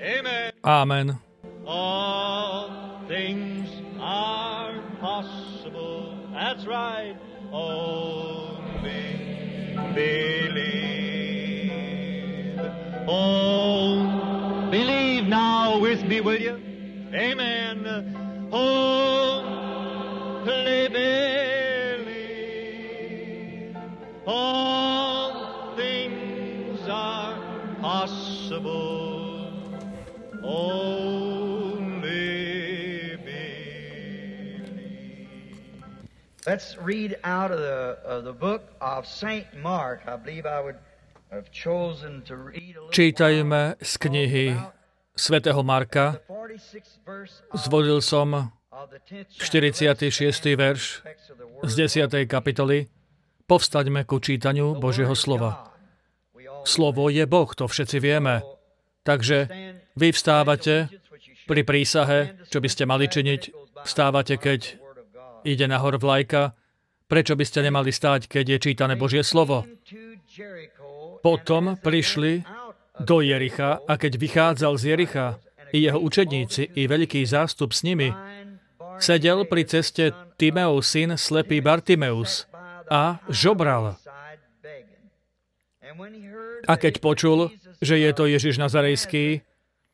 Amen. All things are possible. That's right. Only believe. Oh, believe now with me, will you? Amen. Only believe. All things are possible. Only believe. Let's read out of the book of St. Mark. I believe I would have chosen to read a little Čítajme z knihy svätého Marka. Zvolil som 46. verš z 10. kapitoly. Povstaňme ku čítaniu Božieho slova. Slovo je Boh, to všetci vieme. Takže vy vstávate pri prísahe, čo by ste mali činiť. Vstávate, keď ide nahor vlajka. Prečo by ste nemali stáť, keď je čítané Božie slovo? Potom prišli do Jericha a keď vychádzal z Jericha i jeho učedníci i veľký zástup s nimi, sedel pri ceste Timeov syn slepý Bartimeus a žobral. A keď počul, že je to Ježiš Nazarejský,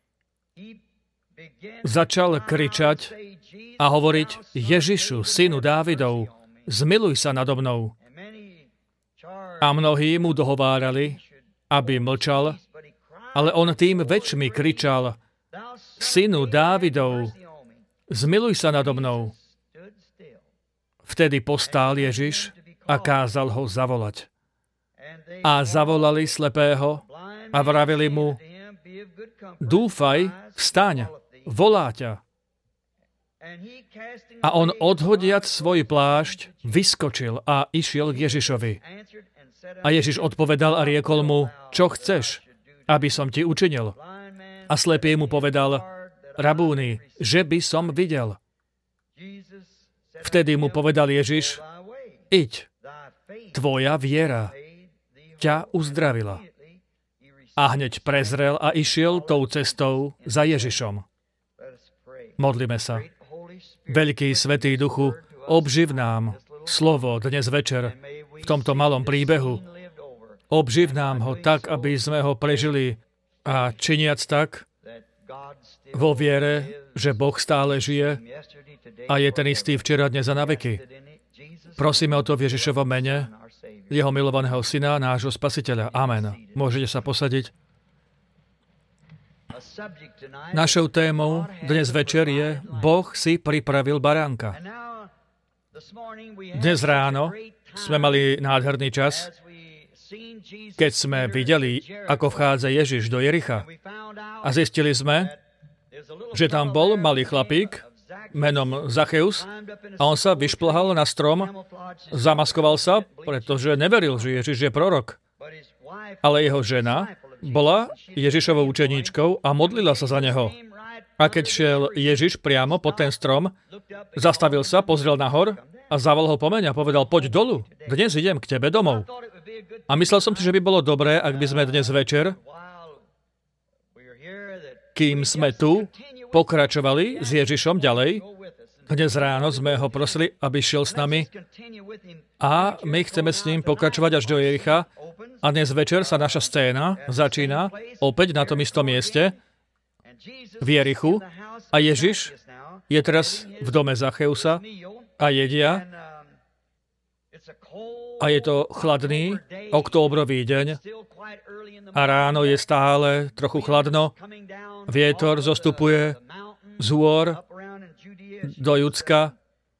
začal kričať a hovoriť: Ježišu, synu Dávidov, zmiluj sa nado mnou. A mnohí mu dohovárali, aby mlčal, ale on tým väčšmi kričal: Synu Dávidov, zmiluj sa nado mnou. Vtedy postál Ježiš a kázal ho zavolať. A zavolali slepého a vravili mu: Dúfaj, vstaň, volá ťa. A on, odhodiac svoj plášť, vyskočil a išiel k Ježišovi. A Ježiš odpovedal a riekol mu: Čo chceš, aby som ti učinil? A slepý mu povedal: Rabúni, že by som videl. Vtedy mu povedal Ježiš: Iď, tvoja viera ťa uzdravila. A hneď prezrel a išiel tou cestou za Ježišom. Modlíme sa. Veľký Svätý Duchu, obživ nám slovo dnes večer v tomto malom príbehu. Obživ nám ho tak, aby sme ho prežili a činiac tak vo viere, že Boh stále žije a je ten istý včera, dnes a na veky. Prosíme o to v Ježišovom mene, jeho milovaného syna, nášho spasiteľa. Amen. Môžete sa posadiť. Našou témou dnes večer je: Boh si pripravil baránka. Dnes ráno sme mali nádherný čas, keď sme videli, ako vchádza Ježiš do Jericha. A zistili sme, že tam bol malý chlapík menom Zacheus a on sa vyšplhal na strom, zamaskoval sa, pretože neveril, že Ježiš je prorok. Ale jeho žena bola Ježišovou učeníčkou a modlila sa za neho. A keď šiel Ježiš priamo pod ten strom, zastavil sa, pozrel nahor a zavolal ho po mene a povedal: Poď dolu, dnes idem k tebe domov. A myslel som si, že by bolo dobré, ak by sme dnes večer, kým sme tu, pokračovali s Ježišom ďalej. Dnes ráno sme ho prosili, aby šiel s nami a my chceme s ním pokračovať až do Jericha. A dnes večer sa naša scéna začína opäť na tom istom mieste v Jerichu a Ježiš je teraz v dome Zacheusa a jedia a je to chladný októbrový deň a ráno je stále trochu chladno. Vietor zostupuje z hôr do Judska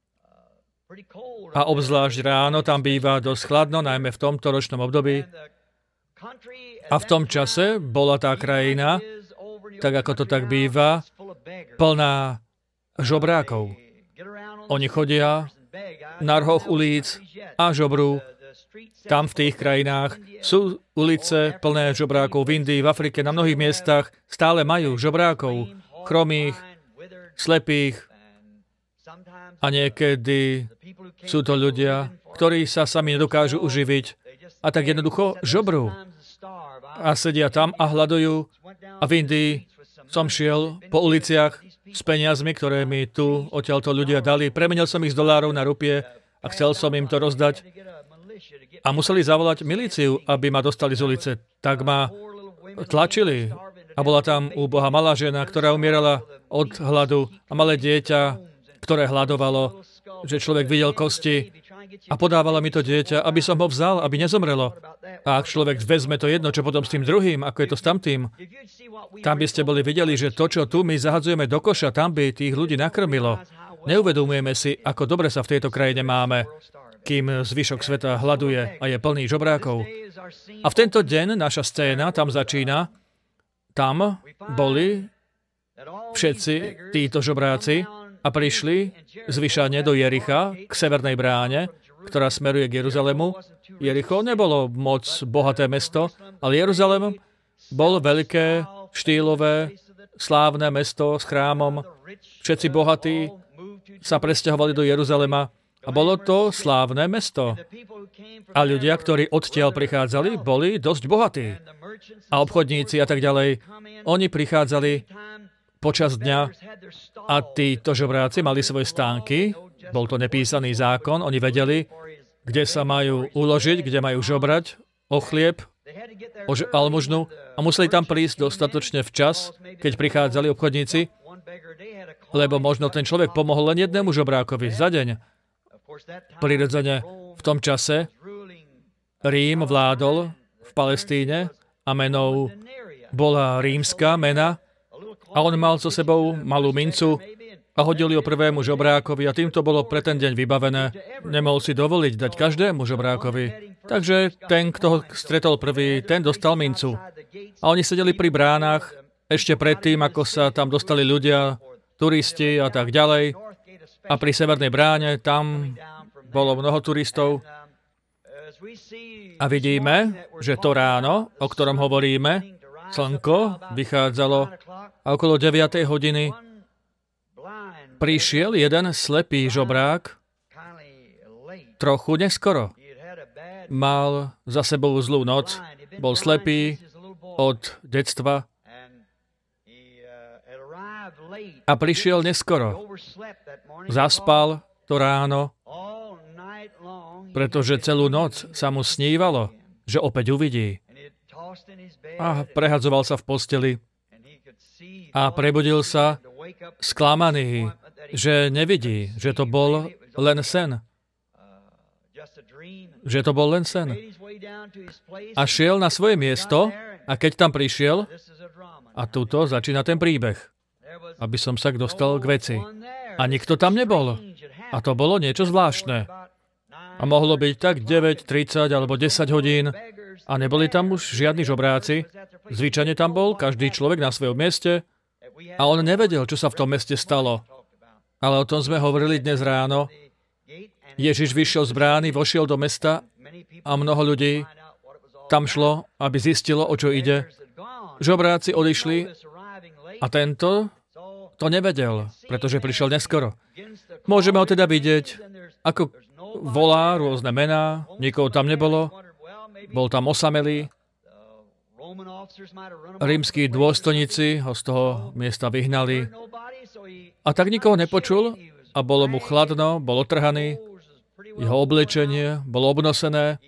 a obzvlášť ráno tam býva dosť chladno, najmä v tomto ročnom období. A v tom čase bola tá krajina, tak ako to tak býva, plná žobrákov. Oni chodia na rohoch ulic a žobrú. Tam v tých krajinách sú ulice plné žobrákov. V Indii, v Afrike, na mnohých miestach stále majú žobrákov, chromých, slepých a niekedy sú to ľudia, ktorí sa sami nedokážu uživiť a tak jednoducho žobrú. A sedia tam a hľadujú. A v Indii som šiel po uliciach s peniazmi, ktoré mi tu odtiaľto ľudia dali. Premenil som ich z dolárov na rupie a chcel som im to rozdať. A museli zavolať milíciu, aby ma dostali z ulice. Tak ma tlačili. A bola tam úbohá malá žena, ktorá umierala od hladu a malé dieťa, ktoré hladovalo, že človek videl kosti a podávala mi to dieťa, aby som ho vzal, aby nezomrelo. A ak človek vezme to jedno, čo potom s tým druhým, ako je to s tamtým, tam by ste boli videli, že to, čo tu my zahadzujeme do koša, tam by tých ľudí nakrmilo. Neuvedomujeme si, ako dobre sa v tejto krajine máme, kým zvyšok sveta hladuje a je plný žobrákov. A v tento deň naša scéna tam začína. Tam boli všetci títo žobráci a prišli zvyšane do Jericha, k severnej bráne, ktorá smeruje k Jeruzalému. Jericho nebolo moc bohaté mesto, ale Jeruzalém bol veľké, štýlové, slávne mesto s chrámom. Všetci bohatí sa presťahovali do Jeruzalema a bolo to slávne mesto. A ľudia, ktorí odtiaľ prichádzali, boli dosť bohatí. A obchodníci a tak ďalej, oni prichádzali počas dňa a títo žobráci mali svoje stánky. Bol to nepísaný zákon, oni vedeli, kde sa majú uložiť, kde majú žobrať o chlieb, o almužnu a museli tam prísť dostatočne včas, keď prichádzali obchodníci, lebo možno ten človek pomohol len jednému žobrákovi za deň. Prirodzene v tom čase Rím vládol v Palestíne a menou bola rímska mena a on mal so sebou malú mincu a hodil ju prvému žobrákovi a týmto bolo pre ten deň vybavené. Nemohol si dovoliť dať každému žobrákovi. Takže ten, kto ho stretol prvý, ten dostal mincu. A oni sedeli pri bránach ešte predtým, ako sa tam dostali ľudia, turisti a tak ďalej. A pri severnej bráne tam bolo mnoho turistov. A vidíme, že to ráno, o ktorom hovoríme, slnko vychádzalo a okolo 9. hodiny prišiel jeden slepý žobrák trochu neskoro. Mal za sebou zlú noc, bol slepý od detstva a prišiel neskoro. Zaspal to ráno, pretože celú noc sa mu snívalo, že opäť uvidí. A prehadzoval sa v posteli a prebudil sa sklamaný, že nevidí, že to bol len sen. Že to bol len sen. A šiel na svoje miesto a keď tam prišiel, a tuto začína ten príbeh, aby som sa dostal k veci. A nikto tam nebol. A to bolo niečo zvláštne. A mohlo byť tak 9, 30 alebo 10 hodín a neboli tam už žiadni žobráci. Zvyčajne tam bol každý človek na svojom mieste a on nevedel, čo sa v tom meste stalo. Ale o tom sme hovorili dnes ráno. Ježiš vyšiel z brány, vošiel do mesta a mnoho ľudí tam šlo, aby zistilo, o čo ide. Žobráci odišli a tento to nevedel, pretože prišiel neskoro. Môžeme ho teda vidieť, ako volá rôzne mená, nikoho tam nebolo, bol tam osamelý. Rímski dôstojníci ho z toho miesta vyhnali a tak nikoho nepočul a bolo mu chladno, bol otrhaný, jeho oblečenie bolo obnosené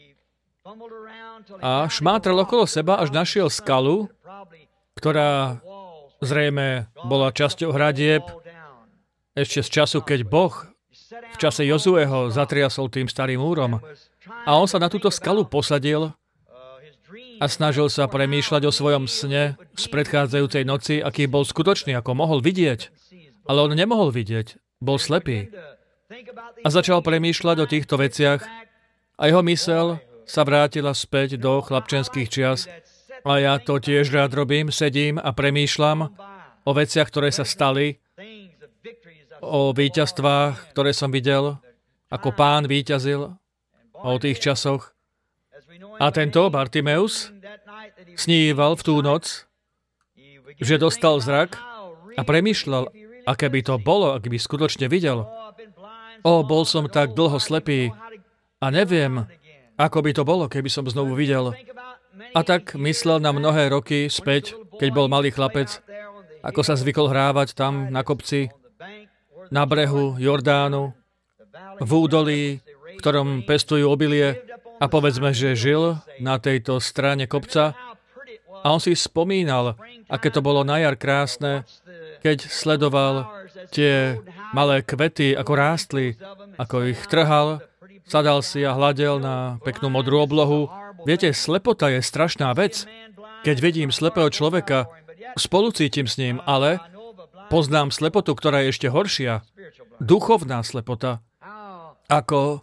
a šmátral okolo seba, až našiel skalu, ktorá zrejme bola časťou hradieb ešte z času, keď Boh v čase Jozueho zatriasol tým starým múrom. A on sa na túto skalu posadil a snažil sa premýšľať o svojom sne z predchádzajúcej noci, aký bol skutočný, ako mohol vidieť. Ale on nemohol vidieť, bol slepý. A začal premýšľať o týchto veciach a jeho myseľ sa vrátila späť do chlapčenských čias. A ja to tiež rád robím, sedím a premýšľam o veciach, ktoré sa stali, o víťazstvách, ktoré som videl, ako Pán víťazil, o tých časoch. A tento Bartimeus sníval v tú noc, že dostal zrak a premýšľal, aké by to bolo, ak by skutočne videl. Bol som tak dlho slepý a neviem, ako by to bolo, keby som znovu videl. A tak myslel na mnohé roky späť, keď bol malý chlapec ako sa zvykol hrávať tam na kopci, na brehu Jordánu, v údolí, v ktorom pestujú obilie, a povedzme, že žil na tejto strane kopca a on si spomínal, aké to bolo na jar krásne, keď sledoval tie malé kvety, ako rástli, ako ich trhal, sadal si a hľadel na peknú modrú oblohu. Viete, slepota je strašná vec. Keď vidím slepého človeka, spolucítim s ním, ale poznám slepotu, ktorá je ešte horšia. Duchovná slepota. Ako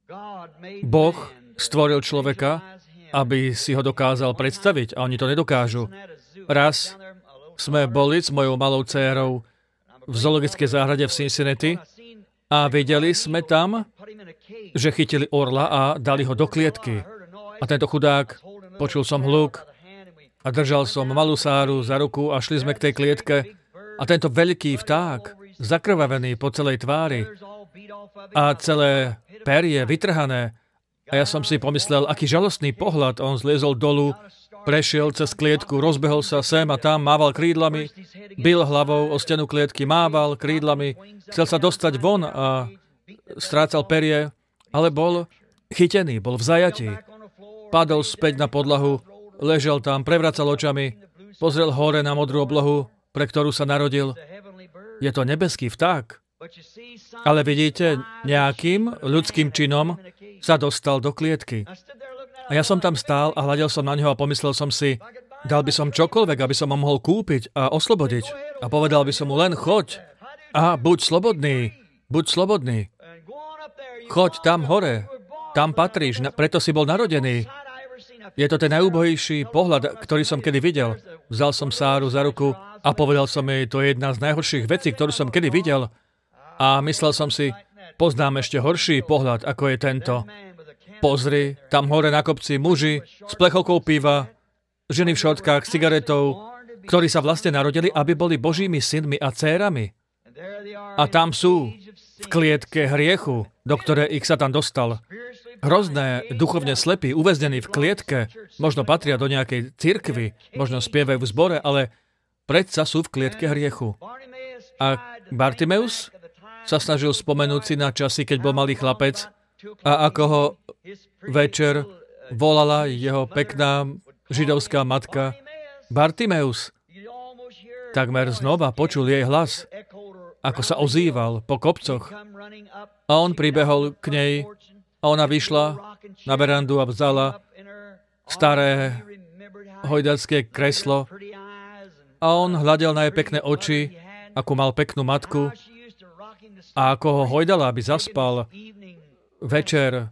Boh stvoril človeka, aby si ho dokázal predstaviť, a oni to nedokážu. Raz sme boli s mojou malou dcérou v zoologickej záhrade v Cincinnati a videli sme tam, že chytili orla a dali ho do klietky. A tento chudák, počul som hluk a držal som malú Sáru za ruku a šli sme k tej klietke a tento veľký vták, zakrvavený po celej tvári a celé perie vytrhané. A ja som si pomyslel, aký žalostný pohľad. On zliezol dolu, prešiel cez klietku, rozbehol sa sem a tam, mával krídlami, bil hlavou o stenu klietky, mával krídlami, chcel sa dostať von a strácal perie, ale bol chytený, bol v zajatí. Padol späť na podlahu, ležel tam, prevracal očami, pozrel hore na modrú oblohu, pre ktorú sa narodil. Je to nebeský vták. Ale vidíte, nejakým ľudským činom sa dostal do klietky. A ja som tam stál a hľadel som na neho a pomyslel som si, dal by som čokoľvek, aby som ho mohol kúpiť a oslobodiť. A povedal by som mu, len choď a buď slobodný. Choď tam hore, tam patríš, preto si bol narodený. Je to ten najúbohejší pohľad, ktorý som kedy videl. Vzal som Sáru za ruku a povedal som jej, to je jedna z najhorších vecí, ktorú som kedy videl. A myslel som si, poznám ešte horší pohľad, ako je tento. Pozri, tam hore na kopci muži s plechovkou piva, ženy v šortkách, cigaretou, ktorí sa vlastne narodili, aby boli Božími synmi a dcérami. A tam sú, v klietke hriechu, do ktorej ich Satan dostal. Hrozné, duchovne slepí, uväznení v klietke, možno patria do nejakej cirkvi, možno spievajú v zbore, ale predsa sú v klietke hriechu. A Bartimeus sa snažil spomenúť si na časy, keď bol malý chlapec a ako ho večer volala jeho pekná židovská matka Bartimeus. Takmer znova počul jej hlas, ako sa ozýval po kopcoch. A on pribehol k nej a ona vyšla na verandu a vzala staré hojdacké kreslo a on hľadel na jej pekné oči, ako mal peknú matku, a ako ho hojdala, aby zaspal večer.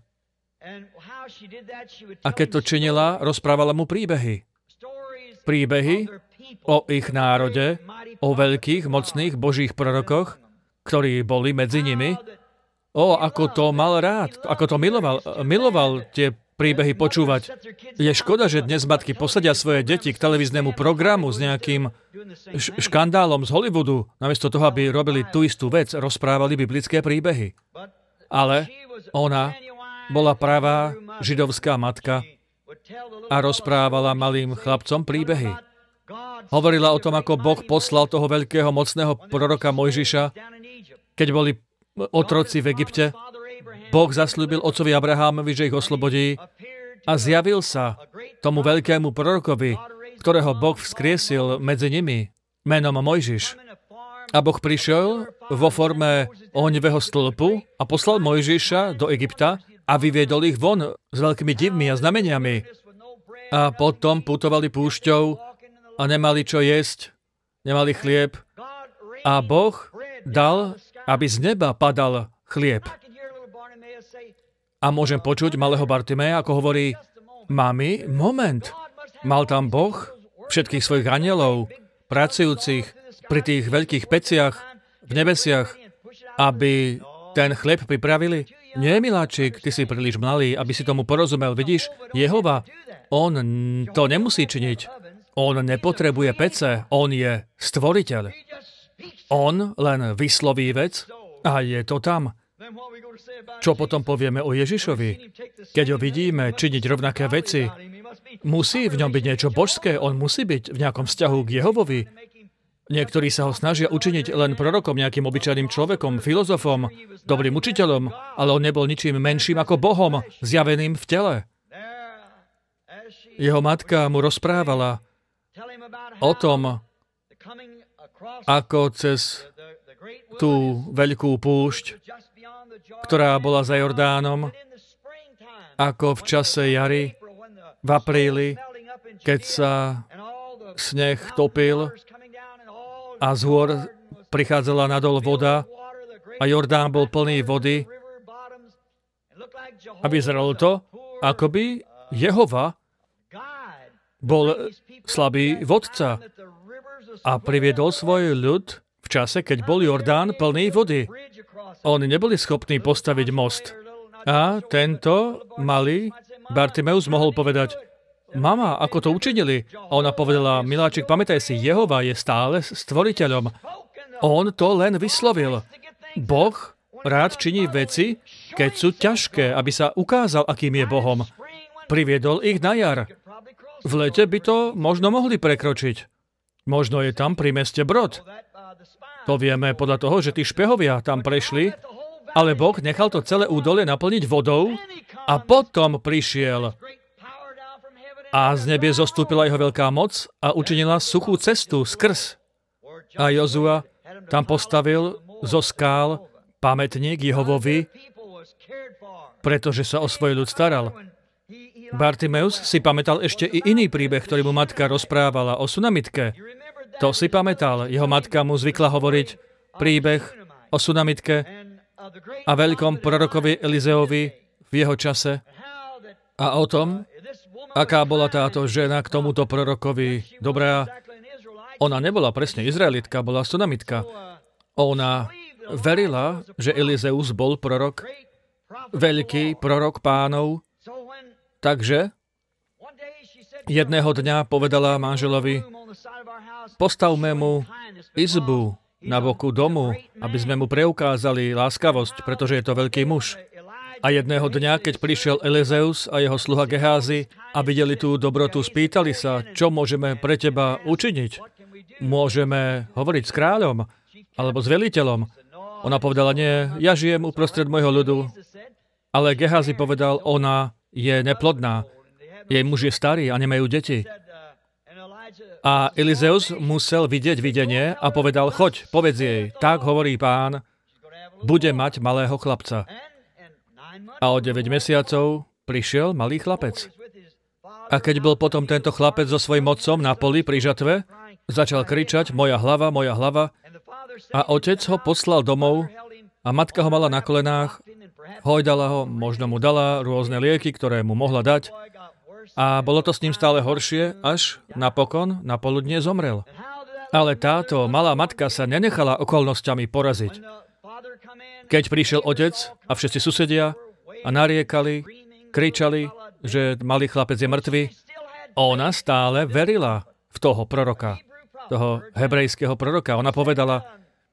A keď to činila, rozprávala mu príbehy. Príbehy o ich národe, o veľkých, mocných Božích prorokoch, ktorí boli medzi nimi. Ako to mal rád, ako to miloval. Miloval tie príbehy počúvať. Je škoda, že dnes matky posadia svoje deti k televíznemu programu s nejakým škandálom z Hollywoodu, namiesto toho, aby robili tú istú vec, rozprávali biblické príbehy. Ale ona bola pravá židovská matka a rozprávala malým chlapcom príbehy. Hovorila o tom, ako Boh poslal toho veľkého, mocného proroka Mojžiša, keď boli otroci v Egypte. Boh zasľúbil otcovi Abrahámovi, že ich oslobodí a zjavil sa tomu veľkému prorokovi, ktorého Boh vzkriesil medzi nimi, menom Mojžiš. A Boh prišiel vo forme ohňového stĺpu a poslal Mojžiša do Egypta a vyviedol ich von s veľkými divmi a znameniami. A potom putovali púšťou a nemali čo jesť, nemali chlieb. A Boh dal, aby z neba padal chlieb. A môžem počuť malého Bartimeja, ako hovorí, mami, moment, mal tam Boh všetkých svojich anjelov, pracujúcich pri tých veľkých peciach v nebesiach, aby ten chlieb pripravili? Nie, miláčik, ty si príliš malý, aby si tomu porozumel. Vidíš, Jehova, on to nemusí činiť. On nepotrebuje pece, on je stvoriteľ. On len vysloví vec a je to tam. Čo potom povieme o Ježišovi? Keď ho vidíme činiť rovnaké veci, musí v ňom byť niečo božské, on musí byť v nejakom vzťahu k Jehovovi. Niektorí sa ho snažia učiniť len prorokom, nejakým obyčajným človekom, filozofom, dobrým učiteľom, ale on nebol ničím menším ako Bohom, zjaveným v tele. Jeho matka mu rozprávala o tom, ako cez tú veľkú púšť, ktorá bola za Jordánom, ako v čase jary, v apríli, keď sa sneh topil a z hôr prichádzala nadol voda a Jordán bol plný vody a vyzeralo to, ako by Jehova bol slabý vodca a priviedol svoj ľud v čase, keď bol Jordán plný vody. Oni neboli schopní postaviť most. A tento malý Bartimeus mohol povedať, mama, ako to učinili? A ona povedala, miláčik, pamätaj si, Jehova je stále stvoriteľom. On to len vyslovil. Boh rád činí veci, keď sú ťažké, aby sa ukázal, akým je Bohom. Priviedol ich na jar. V lete by to možno mohli prekročiť. Možno je tam pri meste Brod. To vieme podľa toho, že tí špehovia tam prešli, ale Boh nechal to celé údolie naplniť vodou a potom prišiel a z nebie zostúpila jeho veľká moc a učinila suchú cestu skrz. A Jozua tam postavil zo skál pamätník Jehovovi, pretože sa o svoj ľud staral. Bartimeus si pamätal ešte i iný príbeh, ktorý mu matka rozprávala o Sunamitke. To si pamätal. Jeho matka mu zvykla hovoriť príbeh o Sunamitke a veľkom prorokovi Elizeovi v jeho čase a o tom, aká bola táto žena k tomuto prorokovi dobrá. Ona nebola presne Izraelitka, bola Sunamitka. Ona verila, že Elizeus bol prorok, veľký prorok Pánov. Takže jedného dňa povedala manželovi, postavme mu izbu na boku domu, aby sme mu preukázali láskavosť, pretože je to veľký muž. A jedného dňa, keď prišiel Elizeus a jeho sluha Geházi a videli tú dobrotu, spýtali sa, čo môžeme pre teba učiniť. Môžeme hovoriť s kráľom alebo s veliteľom. Ona povedala, nie, ja žijem uprostred môjho ľudu. Ale Geházi povedal, ona je neplodná. Jej muž je starý a nemajú deti. A Elizeus musel vidieť videnie a povedal, choď, povedz jej, tak hovorí Pán, bude mať malého chlapca. A o 9 mesiacov prišiel malý chlapec. A keď bol potom tento chlapec so svojím otcom na poli pri žatve, začal kričať, moja hlava, a otec ho poslal domov a matka ho mala na kolenách, hojdala ho, možno mu dala rôzne lieky, ktoré mu mohla dať a bolo to s ním stále horšie, až napokon na poludnie zomrel. Ale táto malá matka sa nenechala okolnostiami poraziť. Keď prišiel otec a všetci susedia a nariekali, kričali, že malý chlapec je mŕtvy, ona stále verila v toho proroka, toho hebrejského proroka. Ona povedala,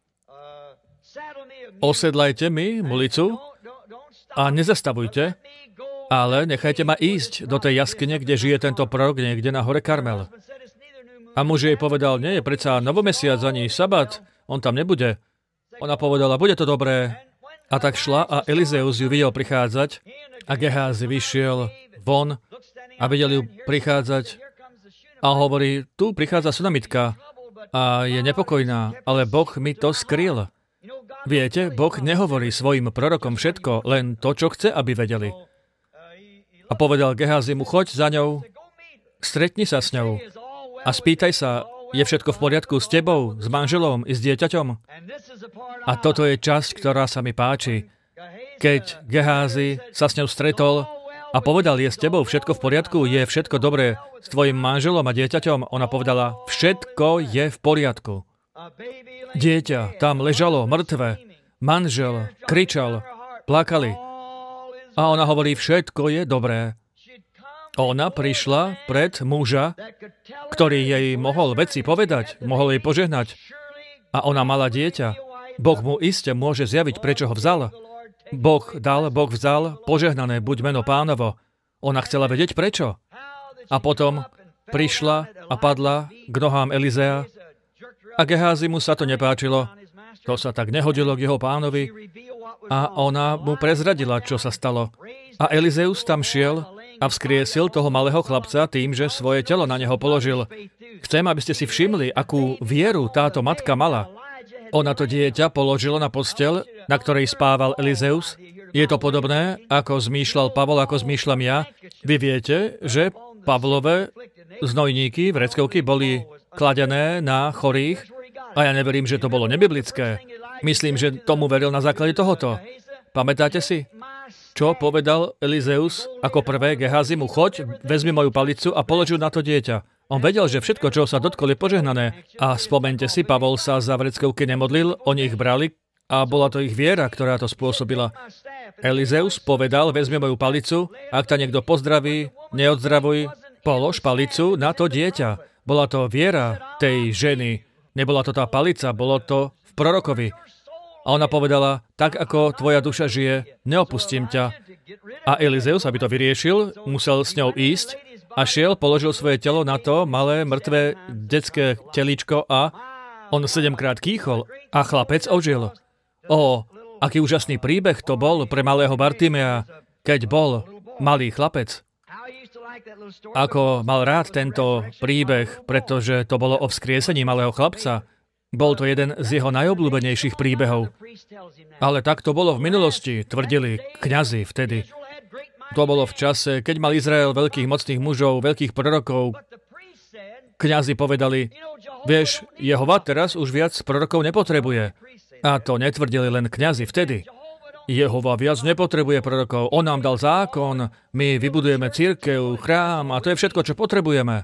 osedlajte mi mulicu a nezastavujte, ale nechajte ma ísť do tej jaskyne, kde žije tento prorok niekde na hore Karmel. A muž jej povedal, nie je predsa novomesiac ani sabat, on tam nebude. Ona povedala, bude to dobré. A tak šla a Elizeus ju videl prichádzať a Geházi vyšiel von a videl ju prichádzať a hovorí, tu prichádza Sunamitka a je nepokojná, ale Boh mi to skryl. Viete, Boh nehovorí svojim prorokom všetko, len to, čo chce, aby vedeli. A povedal Geházi mu, choď za ňou, stretni sa s ňou a spýtaj sa, je všetko v poriadku s tebou, s manželom i s dieťaťom? A toto je časť, ktorá sa mi páči. Keď Geházi sa s ňou stretol a povedal, je s tebou všetko v poriadku, je všetko dobré s tvojim manželom a dieťaťom, ona povedala, všetko je v poriadku. Dieťa tam ležalo mŕtve, manžel kričal, plakali. A ona hovorí, všetko je dobré. Ona prišla pred muža, ktorý jej mohol veci povedať, mohol jej požehnať. A ona mala dieťa. Boh mu iste môže zjaviť, prečo ho vzal. Boh dal, Boh vzal, požehnané buď meno Pánovo. Ona chcela vedieť prečo. A potom prišla a padla k nohám Elizea A Geházimu sa to nepáčilo. To sa tak nehodilo k jeho pánovi. A ona mu prezradila, čo sa stalo. A Elizeus tam šiel a vzkriesil toho malého chlapca tým, že svoje telo na neho položil. Chcem, aby ste si všimli, akú vieru táto matka mala. Ona to dieťa položila na posteľ, na ktorej spával Elizeus. Je to podobné, ako zmýšľal Pavol, ako zmýšľam ja. Vy viete, že Pavlové znojníky, vreckovky, boli kladené na chorých a ja neverím, že to bolo nebiblické. Myslím, že tomu veril na základe tohoto. Pamätáte si, čo povedal Elizeus ako prvé Geházimu? Choď, vezmi moju palicu a položil na to dieťa. On vedel, že všetko, čo sa dotkol, je požehnané. A spomente si, Pavol sa za vreckovky nemodlil, oni ich brali a bola to ich viera, ktorá to spôsobila. Elizeus povedal, vezmi moju palicu, ak ťa niekto pozdraví, neodzdravuj, polož palicu na to dieťa. Bola to viera tej ženy. Nebola to tá palica, bolo to v prorokovi. A ona povedala, tak ako tvoja duša žije, neopustím ťa. A Elizeus, aby to vyriešil, musel s ňou ísť a šiel, položil svoje telo na to malé, mŕtve, detské telíčko a on 7-krát kýchol a chlapec ožil. Aký úžasný príbeh to bol pre malého Bartimea, keď bol malý chlapec. Ako mal rád tento príbeh, pretože to bolo o vzkriesení malého chlapca. Bol to jeden z jeho najobľúbenejších príbehov. Ale tak to bolo v minulosti, tvrdili kňazi vtedy. To bolo v čase, keď mal Izrael veľkých mocných mužov, veľkých prorokov. Kňazi povedali, vieš, Jehova teraz už viac prorokov nepotrebuje. A to netvrdili len kňazi vtedy. Jehova viac nepotrebuje prorokov. On nám dal zákon, my vybudujeme cirkev, chrám a to je všetko, čo potrebujeme.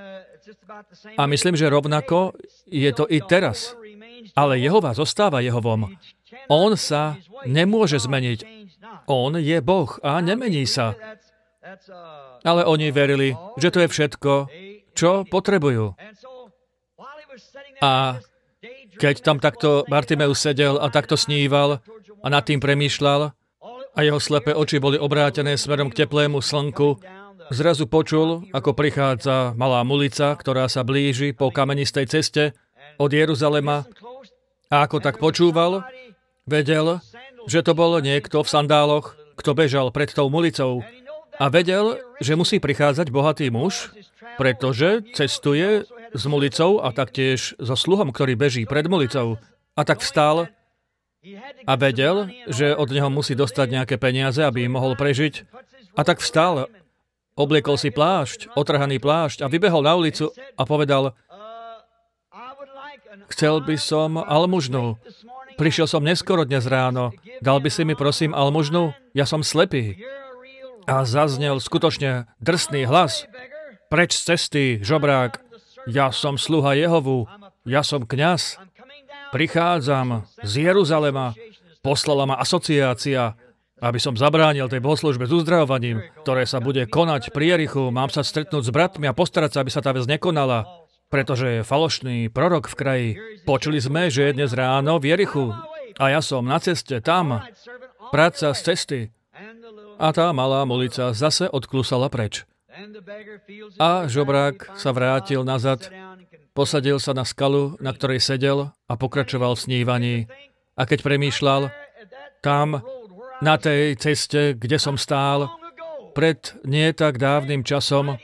A myslím, že rovnako je to i teraz. Ale Jehova zostáva Jehovom. On sa nemôže zmeniť. On je Boh a nemení sa. Ale oni verili, že to je všetko, čo potrebujú. A keď tam takto Bartimeus sedel a takto sníval a nad tým premýšľal a jeho slepé oči boli obrátené smerom k teplému slnku, zrazu počul, ako prichádza malá mulica, ktorá sa blíži po kamenistej ceste od Jeruzalema. A ako tak počúval, vedel, že to bol niekto v sandáloch, kto bežal pred tou mulicou. A vedel, že musí prichádzať bohatý muž, pretože cestuje s mulicou a taktiež so sluhom, ktorý beží pred mulicou. A tak vstal a vedel, že od neho musí dostať nejaké peniaze, aby mohol prežiť. A tak vstal, obliekol si plášť, otrhaný plášť a vybehol na ulicu a povedal, chcel by som almužnu. Prišiel som neskoro dnes ráno. Dal by si mi prosím almužnu? Ja som slepý. A zaznel skutočne drsný hlas. Preč z cesty, žobrák. Ja som sluha Jehovu. Ja som kňaz. Prichádzam z Jeruzalema. Poslala ma asociácia, aby som zabránil tej bohoslužbe s uzdravovaním, ktoré sa bude konať pri Jerichu. Mám sa stretnúť s bratmi a postarať sa, aby sa tá vec nekonala. Pretože je falošný prorok v kraji. Počuli sme, že je dnes ráno v Jerichu. A ja som na ceste tam. Práca z cesty. A tá malá mulica zase odklusala preč. A žobrák sa vrátil nazad, posadil sa na skalu, na ktorej sedel a pokračoval v snívaní. A keď premýšľal, tam, na tej ceste, kde som stál, pred nie tak dávnym časom,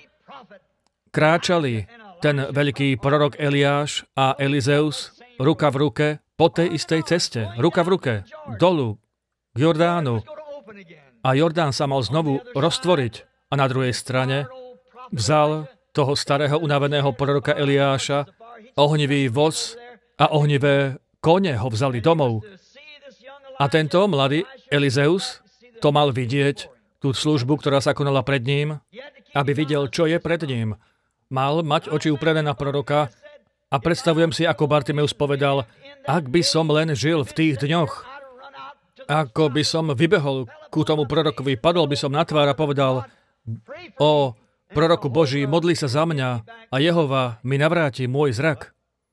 kráčali ten veľký prorok Eliáš a Elizeus ruka v ruke po tej istej ceste, ruka v ruke, dolu k Jordánu. A Jordán sa mal znovu roztvoriť. A na druhej strane vzal toho starého unaveného proroka Eliáša, ohnivý voz a ohnivé kone ho vzali domov. A tento mladý Elizeus to mal vidieť, tú službu, ktorá sa konala pred ním, aby videl, čo je pred ním. Mal mať oči uprené na proroka a predstavujem si, ako Bartimeus povedal, ak by som len žil v tých dňoch, ako by som vybehol ku tomu prorokovi, padol by som na tvár a povedal, o proroku Boží, modli sa za mňa a Jehova mi navráti môj zrak.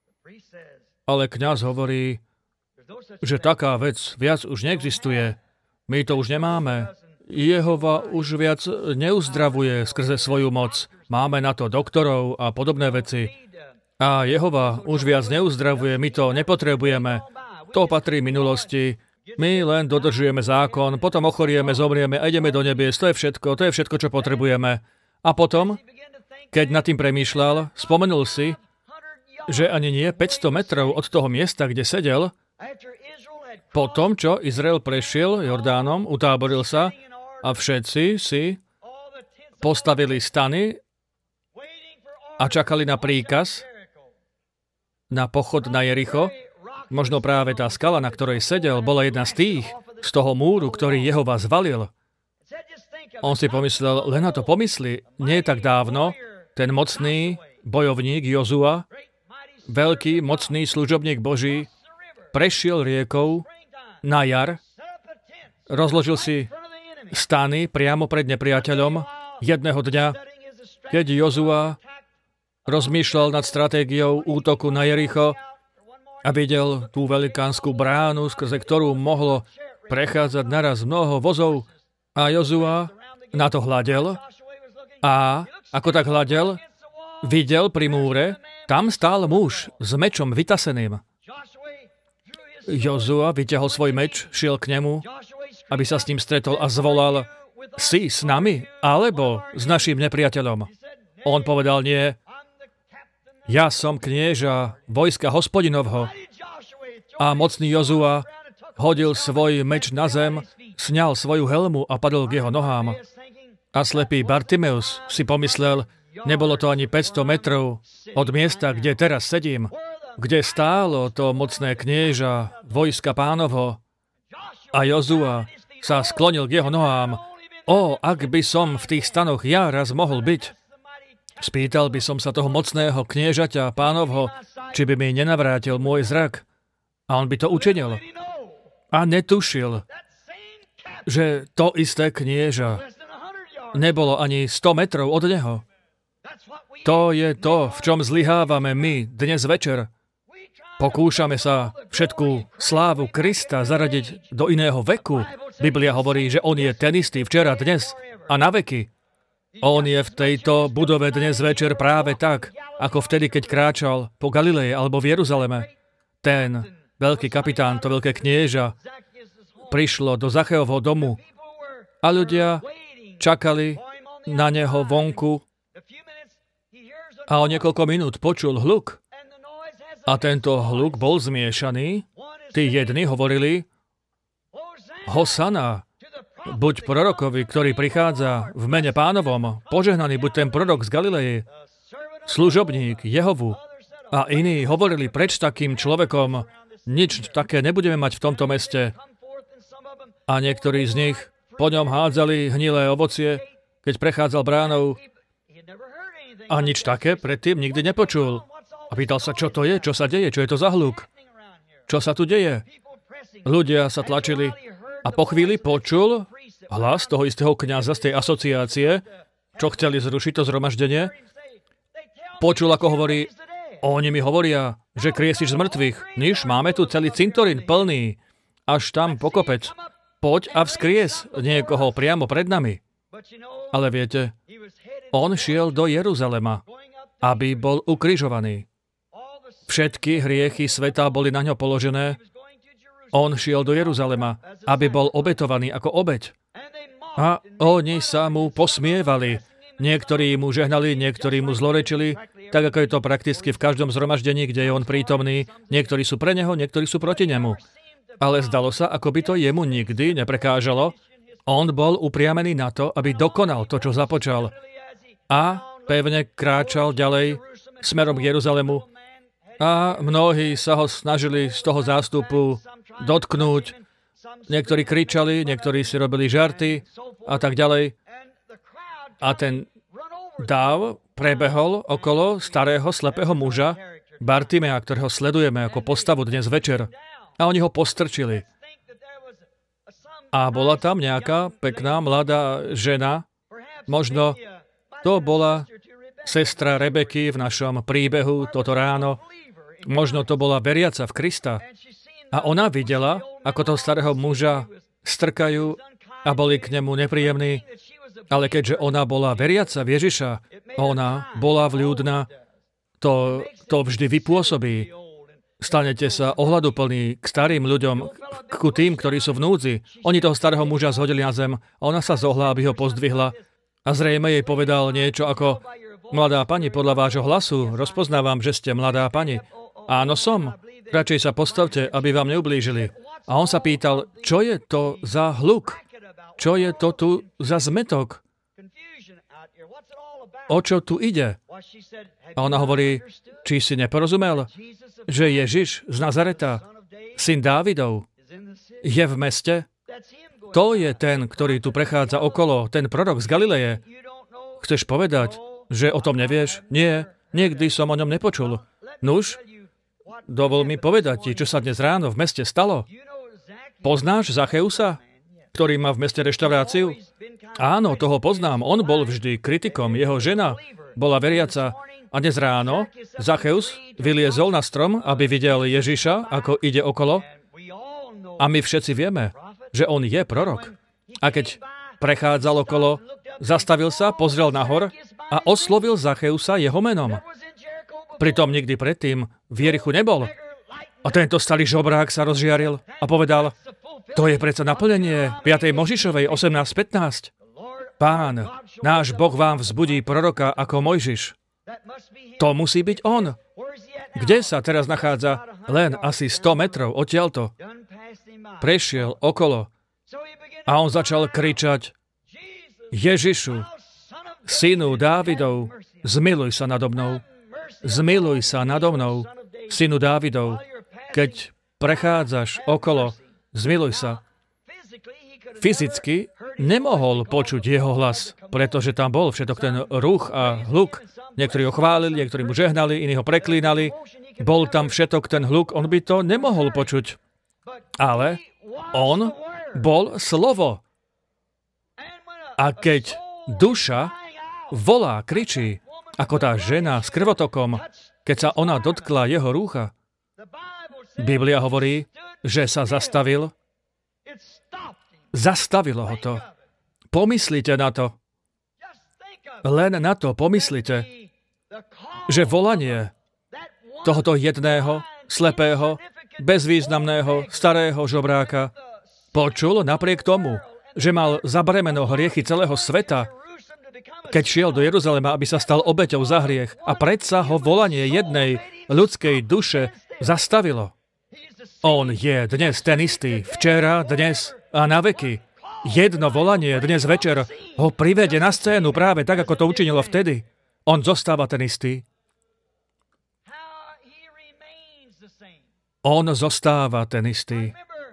Ale kňaz hovorí, že taká vec viac už neexistuje. My to už nemáme. Jehova už viac neuzdravuje skrze svoju moc. Máme na to doktorov a podobné veci. A Jehova už viac neuzdravuje, my to nepotrebujeme. To patrí minulosti. My len dodržujeme zákon, potom ochorieme, zomrieme a ideme do nebies. To je všetko, čo potrebujeme. A potom, keď nad tým premýšľal, spomenul si, že ani nie 500 metrov od toho miesta, kde sedel, po tom, čo Izrael prešiel Jordánom, utáboril sa a všetci si postavili stany a čakali na príkaz, na pochod na Jericho. Možno práve tá skala, na ktorej sedel, bola jedna z toho múru, ktorý Jehova zvalil. On si pomyslel, len na to pomysli, nie tak dávno, ten mocný bojovník Jozua, veľký, mocný služobník Boží, prešiel riekou na jar, rozložil si stany priamo pred nepriateľom. Jedného dňa, keď Jozua rozmýšľal nad stratégiou útoku na Jericho a videl tú velikánsku bránu, skrze ktorú mohlo prechádzať naraz mnoho vozov, a Jozua na to hľadel a ako tak hľadel, videl pri múre, tam stál muž s mečom vytaseným. Jozua vyťahol svoj meč, šiel k nemu, aby sa s ním stretol a zvolal: si s nami, alebo s naším nepriateľom? On povedal: nie, ja som knieža vojska Hospodinovho. A mocný Jozua hodil svoj meč na zem, sňal svoju helmu a padol k jeho nohám. A slepý Bartimeus si pomyslel, nebolo to ani 500 metrov od miesta, kde teraz sedím, kde stálo to mocné knieža vojska Pánovho. A Jozua sa sklonil k jeho nohám. Ak by som v tých stanoch ja raz mohol byť. Spýtal by som sa toho mocného kniežaťa Pánovho, či by mi nenavrátil môj zrak. A on by to učinil. A netušil, že to isté knieža nebolo ani 100 metrov od neho. To je to, v čom zlyhávame my dnes večer. Pokúšame sa všetku slávu Krista zaradiť do iného veku. Biblia hovorí, že on je ten istý včera, dnes a na veky. On je v tejto budove dnes večer práve tak, ako vtedy, keď kráčal po Galileji alebo v Jeruzaleme. Ten veľký kapitán, to veľké knieža, prišlo do Zacheovho domu a ľudia čakali na neho vonku a o niekoľko minút počul hluk. A tento hluk bol zmiešaný. Tí jedni hovorili: Hosana, buď prorokovi, ktorý prichádza v mene Pánovom, požehnaný buď ten prorok z Galileji, služobník Jehovu. A iní hovorili: preč takým človekom, nič také nebudeme mať v tomto meste. A niektorí z nich po ňom hádzali hnilé ovocie, keď prechádzal bránou. A nič také predtým nikdy nepočul. A pýtal sa, čo to je, čo sa deje, čo je to za hluk, čo sa tu deje. Ľudia sa tlačili a po chvíli počul hlas toho istého kňaza z tej asociácie, čo chceli zrušiť to zhromaždenie. Počul, ako hovorí: oni mi hovoria, že kriesiš z mŕtvych. Niž, máme tu celý cintorín plný, až tam po kopec. Poď a vzkries niekoho priamo pred nami. Ale viete, on šiel do Jeruzalema, aby bol ukrižovaný. Všetky hriechy sveta boli na ňo položené. On šiel do Jeruzalema, aby bol obetovaný ako obeť. A oni sa mu posmievali. Niektorí mu žehnali, niektorí mu zlorečili, tak ako je to prakticky v každom zhromaždení, kde je on prítomný. Niektorí sú pre neho, niektorí sú proti nemu. Ale zdalo sa, ako by to jemu nikdy neprekážalo. On bol upriamený na to, aby dokonal to, čo započal. A pevne kráčal ďalej smerom k Jeruzalemu. A mnohí sa ho snažili z toho zástupu dotknúť. Niektorí kričali, niektorí si robili žarty a tak ďalej. A ten dáv prebehol okolo starého slepého muža, Bartimea, ktorého sledujeme ako postavu dnes večer. A oni ho postrčili. A bola tam nejaká pekná mladá žena, možno to bola sestra Rebeky v našom príbehu toto ráno, možno to bola veriaca v Krista. A ona videla, ako toho starého muža strkajú a boli k nemu nepríjemní. Ale keďže ona bola veriaca v Ježiša, ona bola vľúdna, to vždy vypôsobí. Stanete sa ohľaduplní k starým ľuďom, ku tým, ktorí sú v núdzi. Oni toho starého muža zhodili na zem a ona sa zohla, aby ho pozdvihla. A zrejme jej povedal niečo ako: mladá pani, podľa vášho hlasu rozpoznávam, že ste mladá pani. Áno, som. Radšej sa postavte, aby vám neublížili. A on sa pýtal, čo je to za hluk? Čo je to tu za zmetok? O čo tu ide? A ona hovorí, či si neporozumel, že Ježiš z Nazareta, syn Dávidov, je v meste? To je ten, ktorý tu prechádza okolo, ten prorok z Galileje. Chceš povedať, že o tom nevieš? Nie, nikdy som o ňom nepočul. Nuž, dovol mi povedať ti, čo sa dnes ráno v meste stalo. Poznáš Zacheusa, ktorý má v meste reštauráciu? Áno, toho poznám. On bol vždy kritikom. Jeho žena bola veriaca. A dnes ráno Zacheus vyliezol na strom, aby videl Ježiša, ako ide okolo. A my všetci vieme, že on je prorok. A keď prechádzal okolo, zastavil sa, pozrel nahor a oslovil Zacheusa jeho menom. Pritom nikdy predtým v Jerichu nebol. A tento starý žobrák sa rozžiaril a povedal: to je predsa naplnenie 5. Možišovej 18:15. Pán, náš Boh vám vzbudí proroka ako Mojžiš. To musí byť on. Kde sa teraz nachádza? Len asi 100 metrov odtiaľto. Prešiel okolo a on začal kričať: Ježišu, synu Dávidov, zmiluj sa nado mnou. Zmiluj sa nado mnou, synu Dávidov. Keď prechádzaš okolo, zmiluj sa. Fyzicky nemohol počuť jeho hlas, pretože tam bol všetok ten ruch a hluk. Niektorí ho chválili, niektorí mu žehnali, iní ho preklínali. Bol tam všetok ten hluk, on by to nemohol počuť. Ale on bol slovo. A keď duša volá, kričí, ako tá žena s krvotokom, keď sa ona dotkla jeho rúcha, Biblia hovorí, že sa zastavil. Zastavilo ho to. Pomyslite na to. Len na to pomyslite, že volanie tohoto jedného, slepého, bezvýznamného, starého žobráka počul napriek tomu, že mal za bremeno hriechy celého sveta, keď šiel do Jeruzalema, aby sa stal obeťou za hriech, a predsa ho volanie jednej ľudskej duše zastavilo. On je dnes ten istý, včera, dnes a na veky. Jedno volanie dnes večer ho privede na scénu práve tak, ako to učinilo vtedy. On zostáva ten istý. On zostáva ten istý.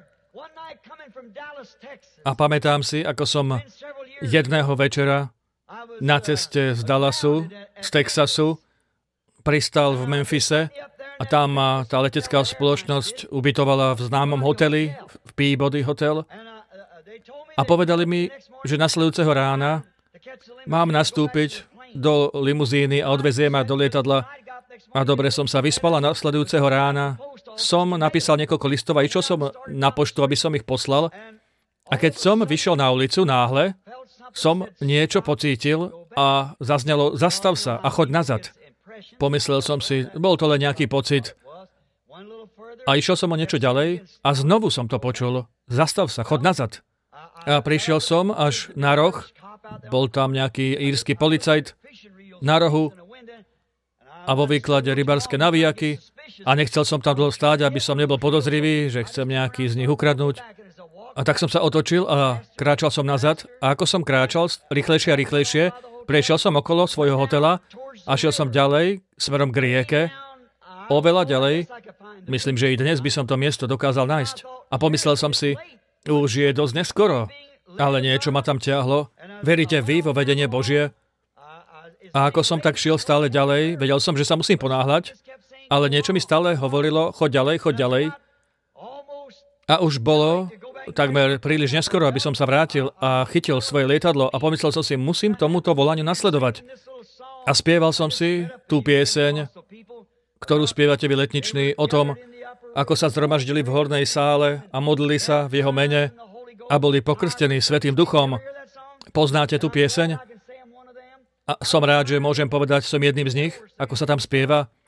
A pamätám si, ako som jedného večera na ceste z Dallasu, z Texasu, pristal v Memphise a tam ma tá letecká spoločnosť ubytovala v známom hoteli, v Peabody Hotel. A povedali mi, že nasledujúceho rána mám nastúpiť do limuzíny a odvezie ma do lietadla. A dobre som sa vyspal a nasledujúceho rána som napísal niekoľko listov a išiel som na poštu, aby som ich poslal. A keď som vyšiel na ulicu náhle, som niečo pocítil a zaznelo: zastav sa a choď nazad. Pomyslel som si, bol to len nejaký pocit. A išiel som o niečo ďalej a znovu som to počul: zastav sa, choď nazad. A prišiel som až na roh, bol tam nejaký írsky policajt na rohu a vo výklade rybárske navijaky a nechcel som tam dlho stáť, aby som nebol podozrivý, že chcem nejaký z nich ukradnúť. A tak som sa otočil a kráčal som nazad a ako som kráčal rýchlejšie a rýchlejšie, prešiel som okolo svojho hotela a šiel som ďalej smerom k rieke, oveľa ďalej. Myslím, že i dnes by som to miesto dokázal nájsť. A pomyslel som si, už je dosť neskoro, ale niečo ma tam ťahlo. Veríte vy vo vedenie Božie? A ako som tak šiel stále ďalej, vedel som, že sa musím ponáhľať, ale niečo mi stále hovorilo: choď ďalej, choď ďalej. A už bolo takmer príliš neskoro, aby som sa vrátil a chytil svoje lietadlo a pomyslel som si, musím tomuto volaniu nasledovať. A spieval som si tú pieseň, ktorú spievate vy letniční, o tom, ako sa zhromaždili v hornej sále a modlili sa v jeho mene a boli pokrstení Svätým Duchom. Poznáte tú pieseň? A som rád, že môžem povedať, som jedným z nich, ako sa tam spieva.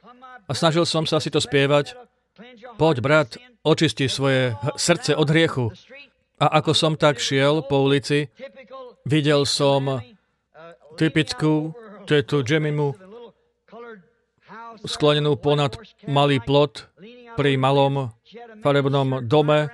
a snažil som sa si to spievať. Poď, brat, očisti svoje srdce od hriechu. A ako som tak šiel po ulici, videl som typickú tetu Jemimu sklonenú ponad malý plot pri malom farebnom dome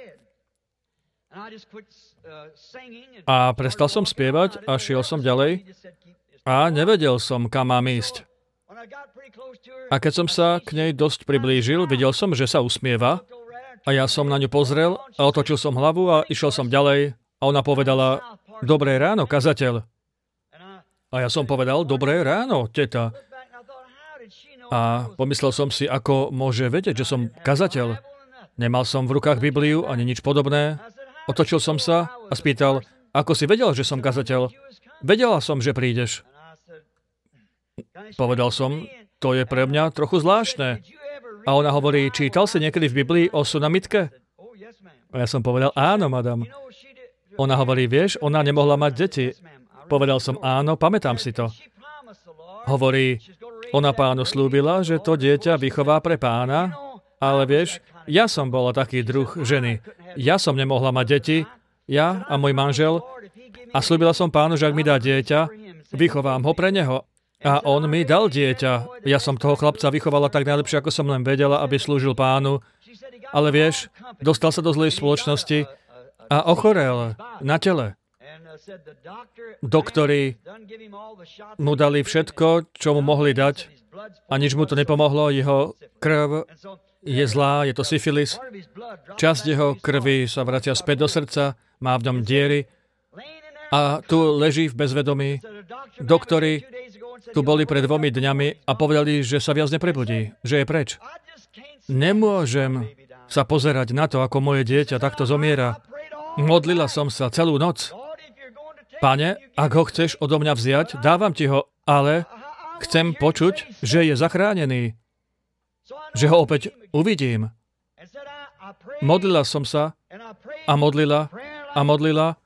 a prestal som spievať a šiel som ďalej a nevedel som, kam mám ísť. A keď som sa k nej dosť priblížil, videl som, že sa usmieva a ja som na ňu pozrel a otočil som hlavu a išiel som ďalej a ona povedala: Dobré ráno, kazateľ. A ja som povedal: Dobré ráno, teta. A pomyslel som si, ako môže vedieť, že som kazateľ. Nemal som v rukách Bibliu ani nič podobné. Otočil som sa a spýtal: Ako si vedel, že som kazateľ? Vedela som, že prídeš. Povedal som: To je pre mňa trochu zvláštne. A ona hovorí: Čítal si niekedy v Biblii o Sunamitke? A ja som povedal: Áno, madam. Ona hovorí: Vieš, ona nemohla mať deti. Povedal som: Áno, pamätám si to. Hovorí: Ona pánu slúbila, že to dieťa vychová pre pána, ale vieš, ja som bola taký druh ženy. Ja som nemohla mať deti, ja a môj manžel, a slúbila som pánu, že ak mi dá dieťa, vychovám ho pre neho. A on mi dal dieťa. Ja som toho chlapca vychovala tak najlepšie, ako som len vedela, aby slúžil pánu. Ale vieš, dostal sa do zlej spoločnosti a ochorel na tele. Doktori mu dali všetko, čo mu mohli dať, a nič mu to nepomohlo. Jeho krv je zlá, je to syfilis. Časť jeho krvi sa vracia späť do srdca, má v ňom diery a tu leží v bezvedomí. Doktori tu boli pred 2 dňami a povedali, že sa viac neprebudí, že je preč. Nemôžem sa pozerať na to, ako moje dieťa takto zomiera. Modlila som sa celú noc. Pane, ak ho chceš odo mňa vziať, dávam ti ho, ale chcem počuť, že je zachránený. Že ho opäť uvidím. Modlila som sa a modlila a modlila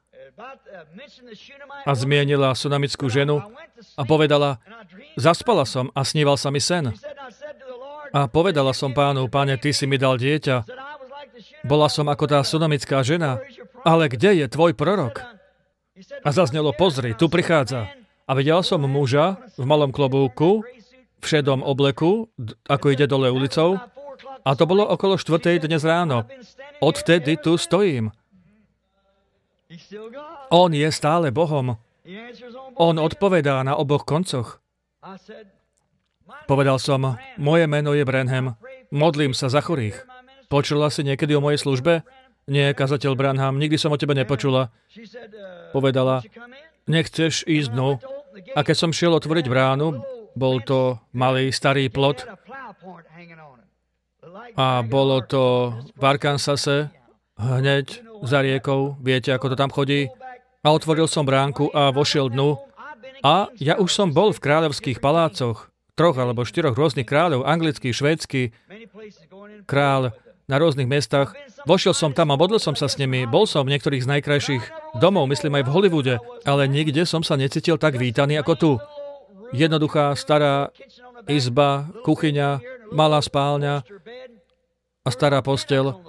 a zmienila sunamickú ženu a povedala: Zaspala som a sníval sa mi sen. A povedala som pánu: Pane, ty si mi dal dieťa. Bola som ako tá sunamická žena, ale kde je tvoj prorok? A zaznelo: Pozri, tu prichádza. A videl som muža v malom klobúku, v šedom obleku, ako ide dole ulicou. A to bolo okolo 4:00 dnes ráno. Odvtedy tu stojím. On je stále Bohom. On odpovedá na oboch koncoch. Povedal som: Moje meno je Branham. Modlím sa za chorých. Počula si niekedy o mojej službe? Nie, kazateľ Branham, nikdy som o tebe nepočula. Povedala: Nechceš ísť dnu? A keď som šiel otvoriť bránu, bol to malý starý plot a bolo to v Arkansase, hneď za riekou, viete, ako to tam chodí. A otvoril som bránku a vošiel dnu. A ja už som bol v kráľovských palácoch, 3 alebo 4 rôznych kráľov, anglický, švédsky kráľ na rôznych miestach. Vošiel som tam a modlil som sa s nimi. Bol som v niektorých z najkrajších domov, myslím aj v Hollywoode, ale nikde som sa necítil tak vítaný ako tu. Jednoduchá stará izba, kuchyňa, malá spálňa a stará posteľ.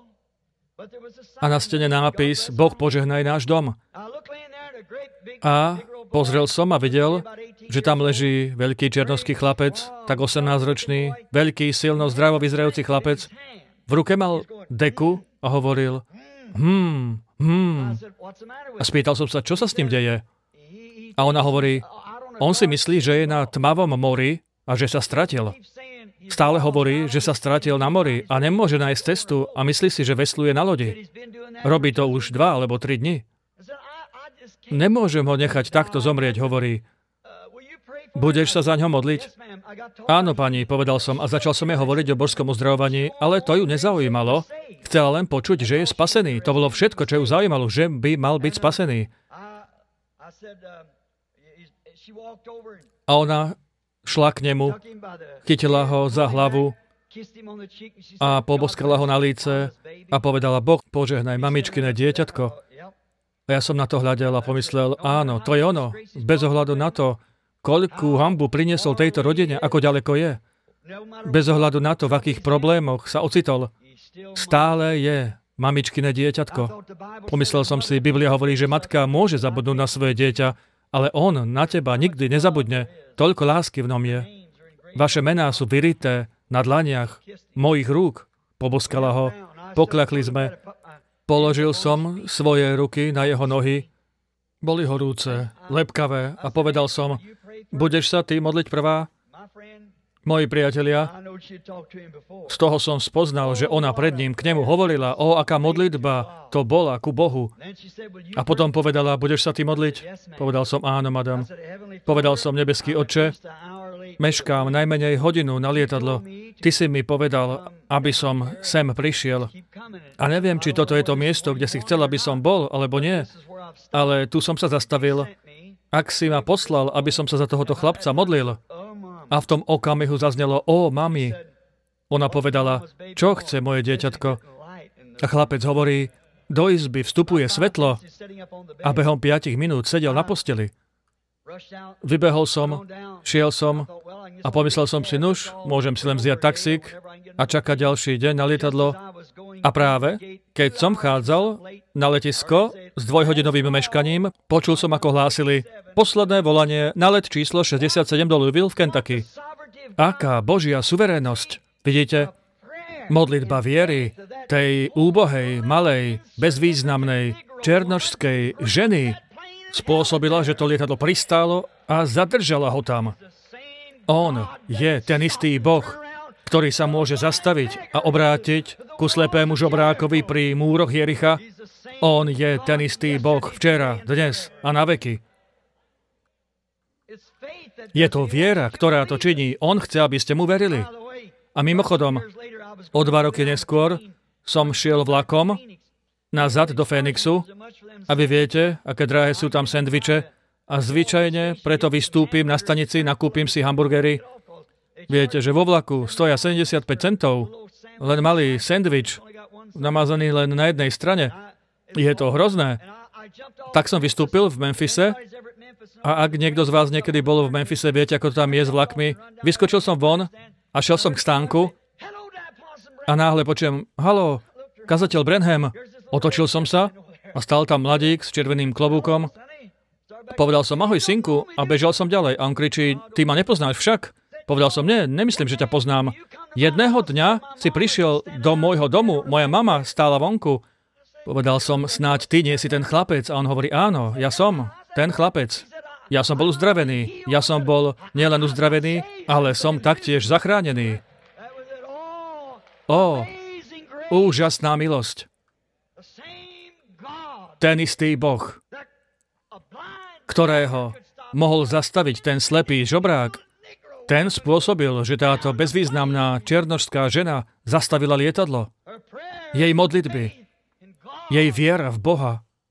A na stene nápis: Boh požehnaj náš dom. A pozrel som a videl, že tam leží veľký černovský chlapec, tak 18-ročný, veľký, silno, zdravo vyzerajúci chlapec. V ruke mal deku a hovoril: A spýtal som sa, čo sa s ním deje. A ona hovorí: On si myslí, že je na tmavom mori a že sa stratil. Stále hovorí, že sa stratil na mori a nemôže nájsť cestu a myslí si, že vesluje na lodi. Robí to už 2 alebo 3 dni. Nemôžem ho nechať takto zomrieť, hovorí. Budeš sa za ňo modliť? Áno, pani, povedal som a začal som jej hovoriť o božskom uzdravovaní, ale to ju nezaujímalo. Chcela len počuť, že je spasený. To bolo všetko, čo ju zaujímalo, že by mal byť spasený. A ona šla k nemu, chytila ho za hlavu a poboskala ho na líce a povedala: Boh požehnaj mamičkine dieťatko. A ja som na to hľadel a pomyslel: áno, to je ono. Bez ohľadu na to, koľkú hanbu priniesol tejto rodine, ako ďaleko je. Bez ohľadu na to, v akých problémoch sa ocitol, stále je mamičkine dieťatko. Pomyslel som si, Biblia hovorí, že matka môže zabudnúť na svoje dieťa, ale on na teba nikdy nezabudne. Toľko lásky v ňom je. Vaše mená sú vyrité na dlaniach mojich rúk. Poboskala ho. Poklakli sme. Položil som svoje ruky na jeho nohy. Boli horúce, lepkavé a povedal som, budeš sa ty modliť prvá? Moji priatelia, z toho som spoznal, že ona pred ním k nemu hovorila, aká modlitba to bola ku Bohu. A potom povedala, budeš sa ty modliť? Povedal som, áno, madam. Povedal som, nebeský Otče, meškám najmenej hodinu na lietadlo. Ty si mi povedal, aby som sem prišiel. A neviem, či toto je to miesto, kde si chcel, aby som bol, alebo nie. Ale tu som sa zastavil. Ak si ma poslal, aby som sa za tohoto chlapca modlil. A v tom okamihu zaznelo, mami. Ona povedala, čo chce moje dieťatko? A chlapec hovorí, do izby vstupuje svetlo. A behom 5 minút sedel na posteli. Vybehol som, šiel som a pomyslel som si, nuž, môžem si len vziať taxík a čakať ďalší deň na lietadlo. A práve, keď som chádzal na letisko s 2-hodinovým meškaním, počul som, ako hlásili posledné volanie na let číslo 67 do Louisville v Kentucky. Aká Božia suverénnosť. Vidíte? Modlitba viery tej úbohej, malej, bezvýznamnej, černošskej ženy spôsobila, že to lietadlo pristálo a zadržala ho tam. On je ten istý Boh, ktorý sa môže zastaviť a obrátiť ku slepému žobrákovi pri múroch Jericha. On je ten istý Boh včera, dnes a na veky. Je to viera, ktorá to činí. On chce, aby ste mu verili. A mimochodom, o 2 roky neskôr som šiel vlakom nazad do Phoenixu a vy viete, aké drahé sú tam sendviče a zvyčajne preto vystúpim na stanici, nakúpim si hamburgery. Viete, že vo vlaku stoja 75 centov, len malý sendvič, namazaný len na jednej strane. Je to hrozné. Tak som vystúpil v Memphise a ak niekto z vás niekedy bol v Memphise, viete, ako to tam je s vlakmi, vyskočil som von a šiel som k stánku a náhle počujem, haló, kazateľ Branham. Otočil som sa a stál tam mladík s červeným klobúkom. Povedal som, ahoj synku, a bežal som ďalej. A on kričí, ty ma nepoznáš však? Povedal som, nie, nemyslím, že ťa poznám. Jedného dňa si prišiel do môjho domu, moja mama stála vonku. Povedal som, snáď ty nie si ten chlapec. A on hovorí, áno, ja som ten chlapec. Ja som bol uzdravený. Ja som bol nielen uzdravený, ale som taktiež zachránený. Úžasná milosť. Ten istý Boh, ktorého mohol zastaviť ten slepý žobrák, ten spôsobil, že táto bezvýznamná černošská žena zastavila lietadlo. Jej modlitby, jej viera v Boha,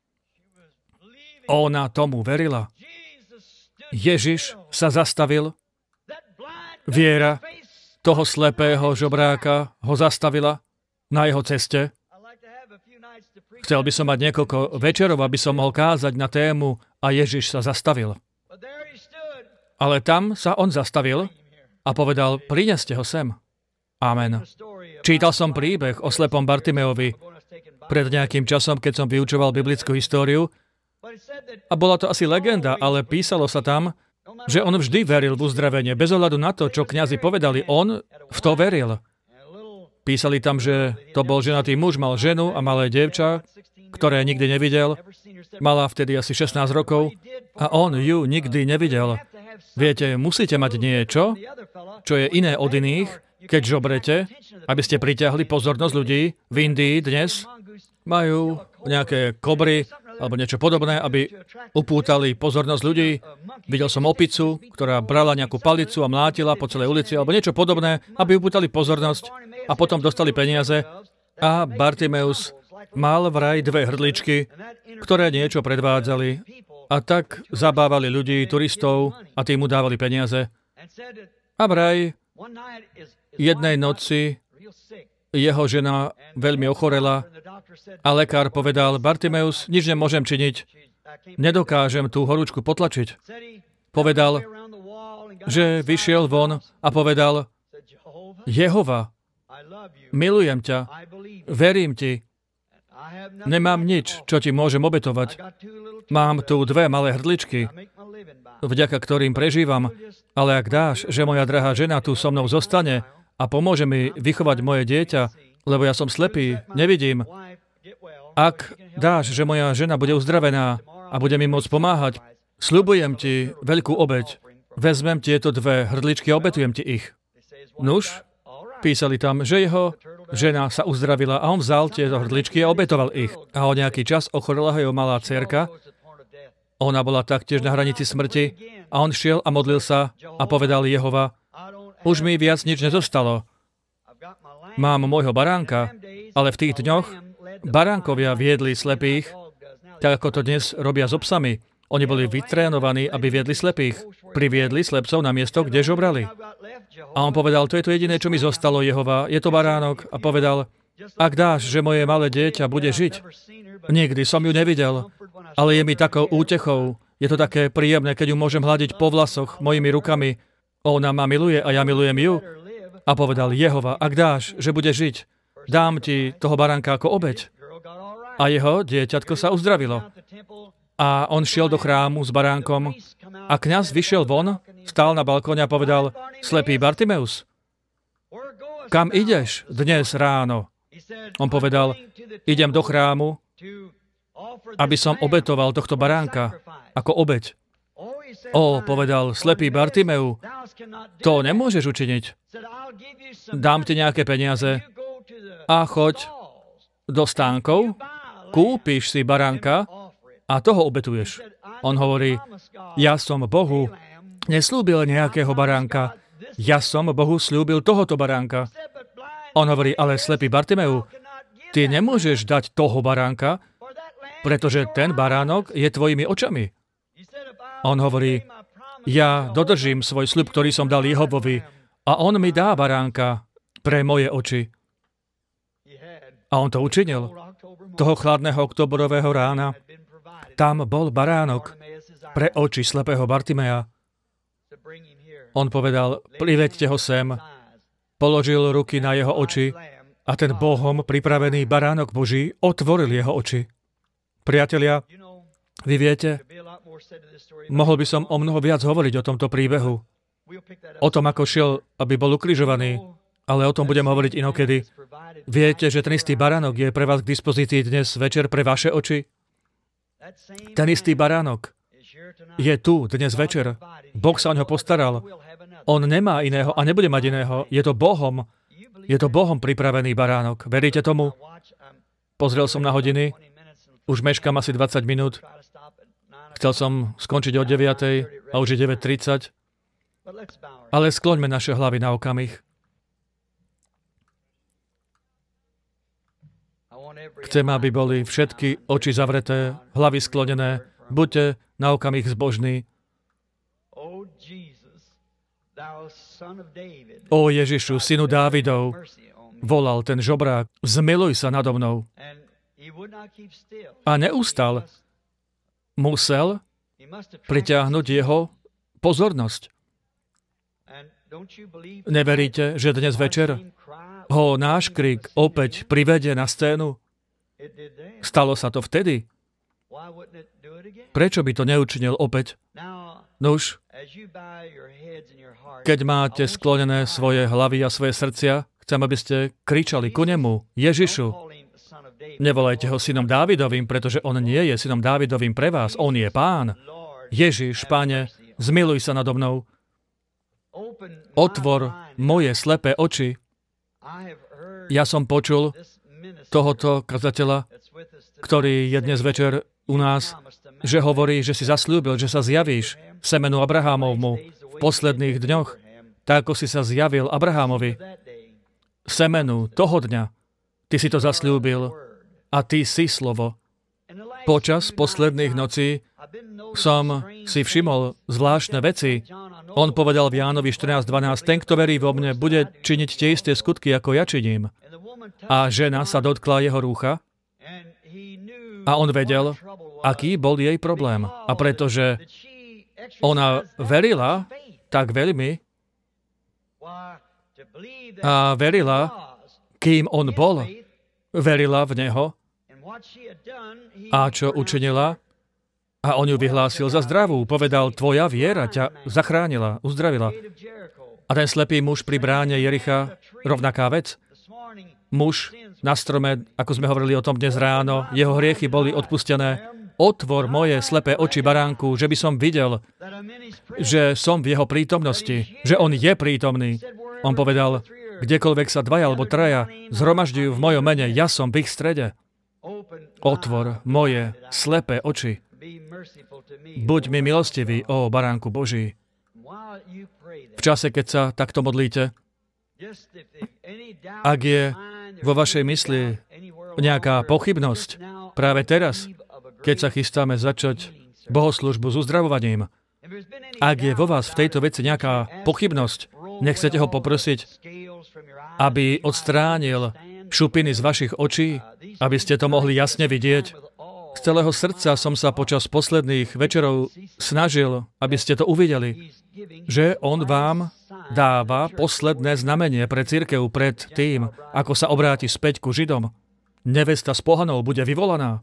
ona tomu verila. Ježiš sa zastavil, viera toho slepého žobráka ho zastavila na jeho ceste. Chcel by som mať niekoľko večerov, aby som mohol kázať na tému a Ježiš sa zastavil. Ale tam sa on zastavil a povedal, prineste ho sem. Amen. Čítal som príbeh o slepom Bartimeovi pred nejakým časom, keď som vyučoval biblickú históriu. A bola to asi legenda, ale písalo sa tam, že on vždy veril v uzdravenie. Bez ohľadu na to, čo kňazi povedali, on v to veril. Písali tam, že to bol ženatý muž, mal ženu a malé dievča, ktoré nikdy nevidel. Mala vtedy asi 16 rokov a on ju nikdy nevidel. Viete, musíte mať niečo, čo je iné od iných, keď žobrete, aby ste pritiahli pozornosť ľudí. V Indii dnes majú nejaké kobry alebo niečo podobné, aby upútali pozornosť ľudí. Videl som opicu, ktorá brala nejakú palicu a mlátila po celej ulici, alebo niečo podobné, aby upútali pozornosť a potom dostali peniaze. A Bartimeus mal vraj 2 hrdličky, ktoré niečo predvádzali a tak zabávali ľudí, turistov a tým mu dávali peniaze. A vraj jednej noci jeho žena veľmi ochorela a lekár povedal, Bartimeus, nič nemôžem činiť, nedokážem tú horúčku potlačiť. Povedal, že vyšiel von a povedal, Jehova, milujem ťa, verím ti, nemám nič, čo ti môžem obetovať. Mám tu 2 malé hrdličky, vďaka ktorým prežívam, ale ak dáš, že moja drahá žena tu so mnou zostane a pomôže mi vychovať moje dieťa, lebo ja som slepý, nevidím. Ak dáš, že moja žena bude uzdravená a bude mi môcť pomáhať, sľubujem ti veľkú obeť. Vezmem tieto 2 hrdličky a obetujem ti ich. Nuž, písali tam, že jeho žena sa uzdravila a on vzal tieto hrdličky a obetoval ich. A o nejaký čas ochorela jeho malá dcérka. Ona bola taktiež na hranici smrti a on šiel a modlil sa a povedal Jehova, už mi viac nič nezostalo. Mám môjho baránka, ale v tých dňoch baránkovia viedli slepých, tak ako to dnes robia s psami. Oni boli vytrénovaní, aby viedli slepých. Priviedli slepcov na miesto, kde žobrali. A on povedal, to je to jediné, čo mi zostalo, Jehova. Je to baránok. A povedal, ak dáš, že moje malé dieťa bude žiť. Nikdy som ju nevidel, ale je mi takou útechou. Je to také príjemné, keď ju môžem hľadiť po vlasoch mojimi rukami. Ona ma miluje a ja milujem ju. A povedal, Jehova, ak dáš, že bude žiť, dám ti toho baránka ako obeť. A jeho dieťatko sa uzdravilo. A on šiel do chrámu s baránkom a kňaz vyšiel von, stál na balkóne a povedal, slepý Bartimeus, kam ideš dnes ráno? On povedal, idem do chrámu, aby som obetoval tohto baránka ako obeť. Povedal slepý Bartimeu, to nemôžeš učiniť. Dám ti nejaké peniaze a choď do stánkov, kúpiš si baránka a toho obetuješ. On hovorí, ja som Bohu neslúbil nejakého baránka, ja som Bohu slúbil tohoto baránka. On hovorí, ale slepý Bartimeu, ty nemôžeš dať toho baránka, pretože ten baránok je tvojimi očami. On hovorí, ja dodržím svoj sľub, ktorý som dal Jehovovi a on mi dá baránka pre moje oči. A on to učinil. Toho chladného októbrového rána tam bol baránok pre oči slepého Bartimea. On povedal, priveďte ho sem, položil ruky na jeho oči a ten Bohom pripravený baránok Boží otvoril jeho oči. Priatelia, vy viete, mohol by som o mnoho viac hovoriť o tomto príbehu. O tom, ako šiel, aby bol ukrižovaný, ale o tom budem hovoriť inokedy. Viete, že ten istý baránok je pre vás k dispozícii dnes večer pre vaše oči? Ten istý baránok je tu dnes večer. Boh sa o ňo postaral. On nemá iného a nebude mať iného. Je to Bohom pripravený baránok. Veríte tomu? Pozrel som na hodiny. Už meškám asi 20 minút. Chcel som skončiť o 9:00 a už je 9:30. Ale skloňme naše hlavy na okamih. Chcem, aby boli všetky oči zavreté, hlavy sklonené. Buďte na okamih zbožní. Ó Ježišu, synu Dávidov, volal ten žobrák, zmiluj sa nado mnou. A neustal. Musel pritiahnuť jeho pozornosť. Neveríte, že dnes večer ho náš krik opäť privedie na scénu? Stalo sa to vtedy. Prečo by to neučinil opäť? Nuž, keď máte sklonené svoje hlavy a svoje srdcia, chcem, aby ste kričali ku nemu, Ježišu. Nevolajte ho synom Dávidovým, pretože on nie je synom Dávidovým pre vás. On je Pán. Ježiš, Pane, zmiluj sa nado mnou. Otvor moje slepé oči. Ja som počul tohoto kazateľa, ktorý je dnes večer u nás, že hovorí, že si zasľúbil, že sa zjavíš semenu Abrahámovmu v posledných dňoch, tak ako si sa zjavil Abrahámovi. Semenu toho dňa. Ty si to zasľúbil a ty si slovo. Počas posledných nocí som si všimol zvláštne veci. On povedal v Jánovi 14:12, ten, kto verí vo mne, bude činiť tie isté skutky, ako ja činím. A žena sa dotkla jeho rúcha a on vedel, aký bol jej problém. A pretože ona verila tak veľmi, a verila, kým on bol, verila v neho a čo učinila? A on ju vyhlásil za zdravú. Povedal, tvoja viera ťa zachránila, uzdravila. A ten slepý muž pri bráne Jericha, rovnaká vec. Muž na strome, ako sme hovorili o tom dnes ráno, jeho hriechy boli odpustené. Otvor moje slepé oči, baránku, že by som videl, že som v jeho prítomnosti, že on je prítomný. On povedal, kdekoľvek sa dvaja alebo traja zhromažďujú v mojom mene, ja som v ich strede. Otvor moje slepé oči. Buď mi milostivý, ó baránku Boží. V čase, keď sa takto modlíte, ak je vo vašej mysli nejaká pochybnosť, práve teraz, keď sa chystáme začať bohoslužbu s uzdravovaním, ak je vo vás v tejto veci nejaká pochybnosť, nechcete ho poprosiť, aby odstránil šupiny z vašich očí, aby ste to mohli jasne vidieť. Z celého srdca som sa počas posledných večerov snažil, aby ste to uvideli, že on vám dáva posledné znamenie pre cirkev pred tým, ako sa obráti späť ku Židom. Nevesta z pohanov bude vyvolaná.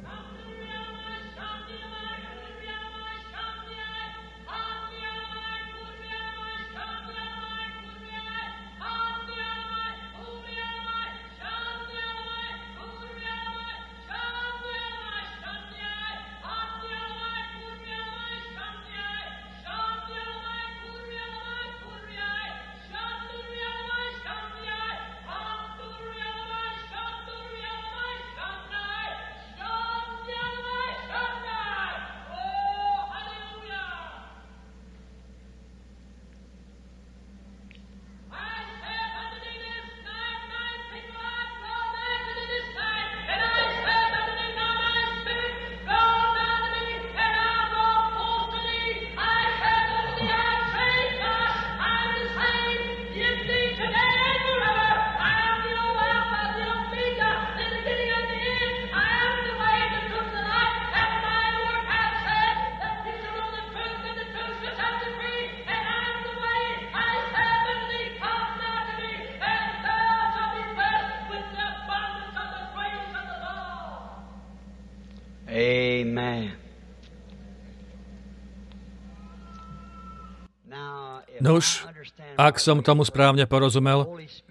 Nuž, ak som tomu správne porozumel,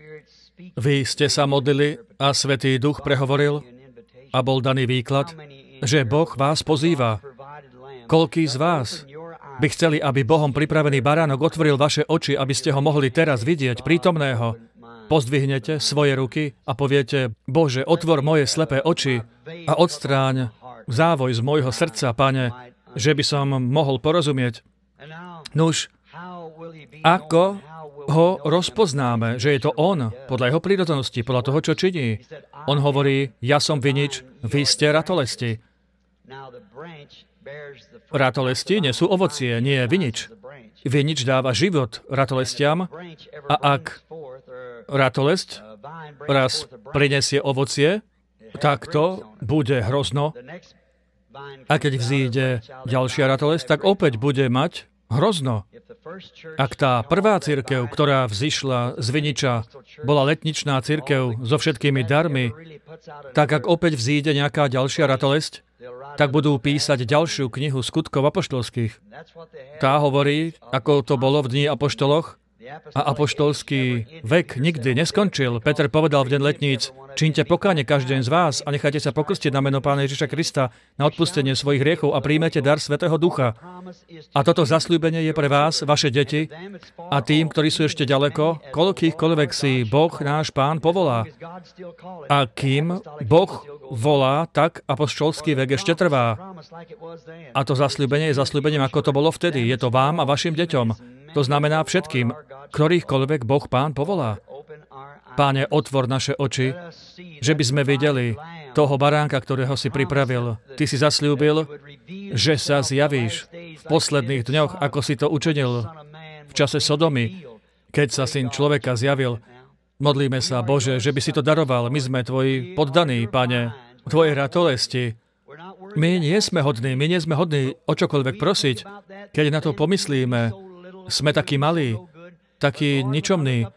vy ste sa modlili a Svätý Duch prehovoril a bol daný výklad, že Boh vás pozýva. Koľký z vás by chceli, aby Bohom pripravený baránok otvoril vaše oči, aby ste ho mohli teraz vidieť prítomného? Pozdvihnete svoje ruky a poviete, Bože, otvor moje slepé oči a odstráň závoj z môjho srdca, Pane, že by som mohol porozumieť. Nuž, ako ho rozpoznáme, že je to on, podľa jeho prírodzenosti, podľa toho, čo činí? On hovorí, ja som vinič, vy ste ratolesti. Ratolesti nesú ovocie, nie vinič. Vinič dáva život ratolestiam a ak ratolesť raz prinesie ovocie, tak to bude hrozno. A keď vzíde ďalšia ratolesť, tak opäť bude mať hrozno. Ak tá prvá cirkev, ktorá vzišla z viniča, bola letničná cirkev so všetkými darmi, tak ak opäť vzíde nejaká ďalšia ratolesť, tak budú písať ďalšiu knihu skutkov apoštolských. Tá hovorí, ako to bolo v dni apoštoloch, a apoštolský vek nikdy neskončil. Peter povedal v deň letníc, čínte pokánie každý z vás a nechajte sa pokrstiť na meno Pána Ježiša Krista na odpustenie svojich hriechov a príjmete dar Svätého Ducha. A toto zasľúbenie je pre vás, vaše deti a tým, ktorí sú ešte ďaleko, koľkýchkoľvek si Boh, náš Pán, povolá. A kým Boh volá, tak apoštolský vek ešte trvá. A to zasľúbenie je zasľúbením, ako to bolo vtedy. Je to vám a vašim deťom. To znamená všetkým, ktorýchkoľvek Boh Pán povolá. Páne, otvor naše oči, že by sme videli toho baránka, ktorého si pripravil. Ty si zasľúbil, že sa zjavíš v posledných dňoch, ako si to učinil v čase Sodomy, keď sa Syn človeka zjavil. Modlíme sa, Bože, že by si to daroval. My sme Tvoji poddaní, Pane, Tvoje ratolesti. My nie sme hodní o čokoľvek prosiť. Keď na to pomyslíme, sme takí malí, takí ničomní.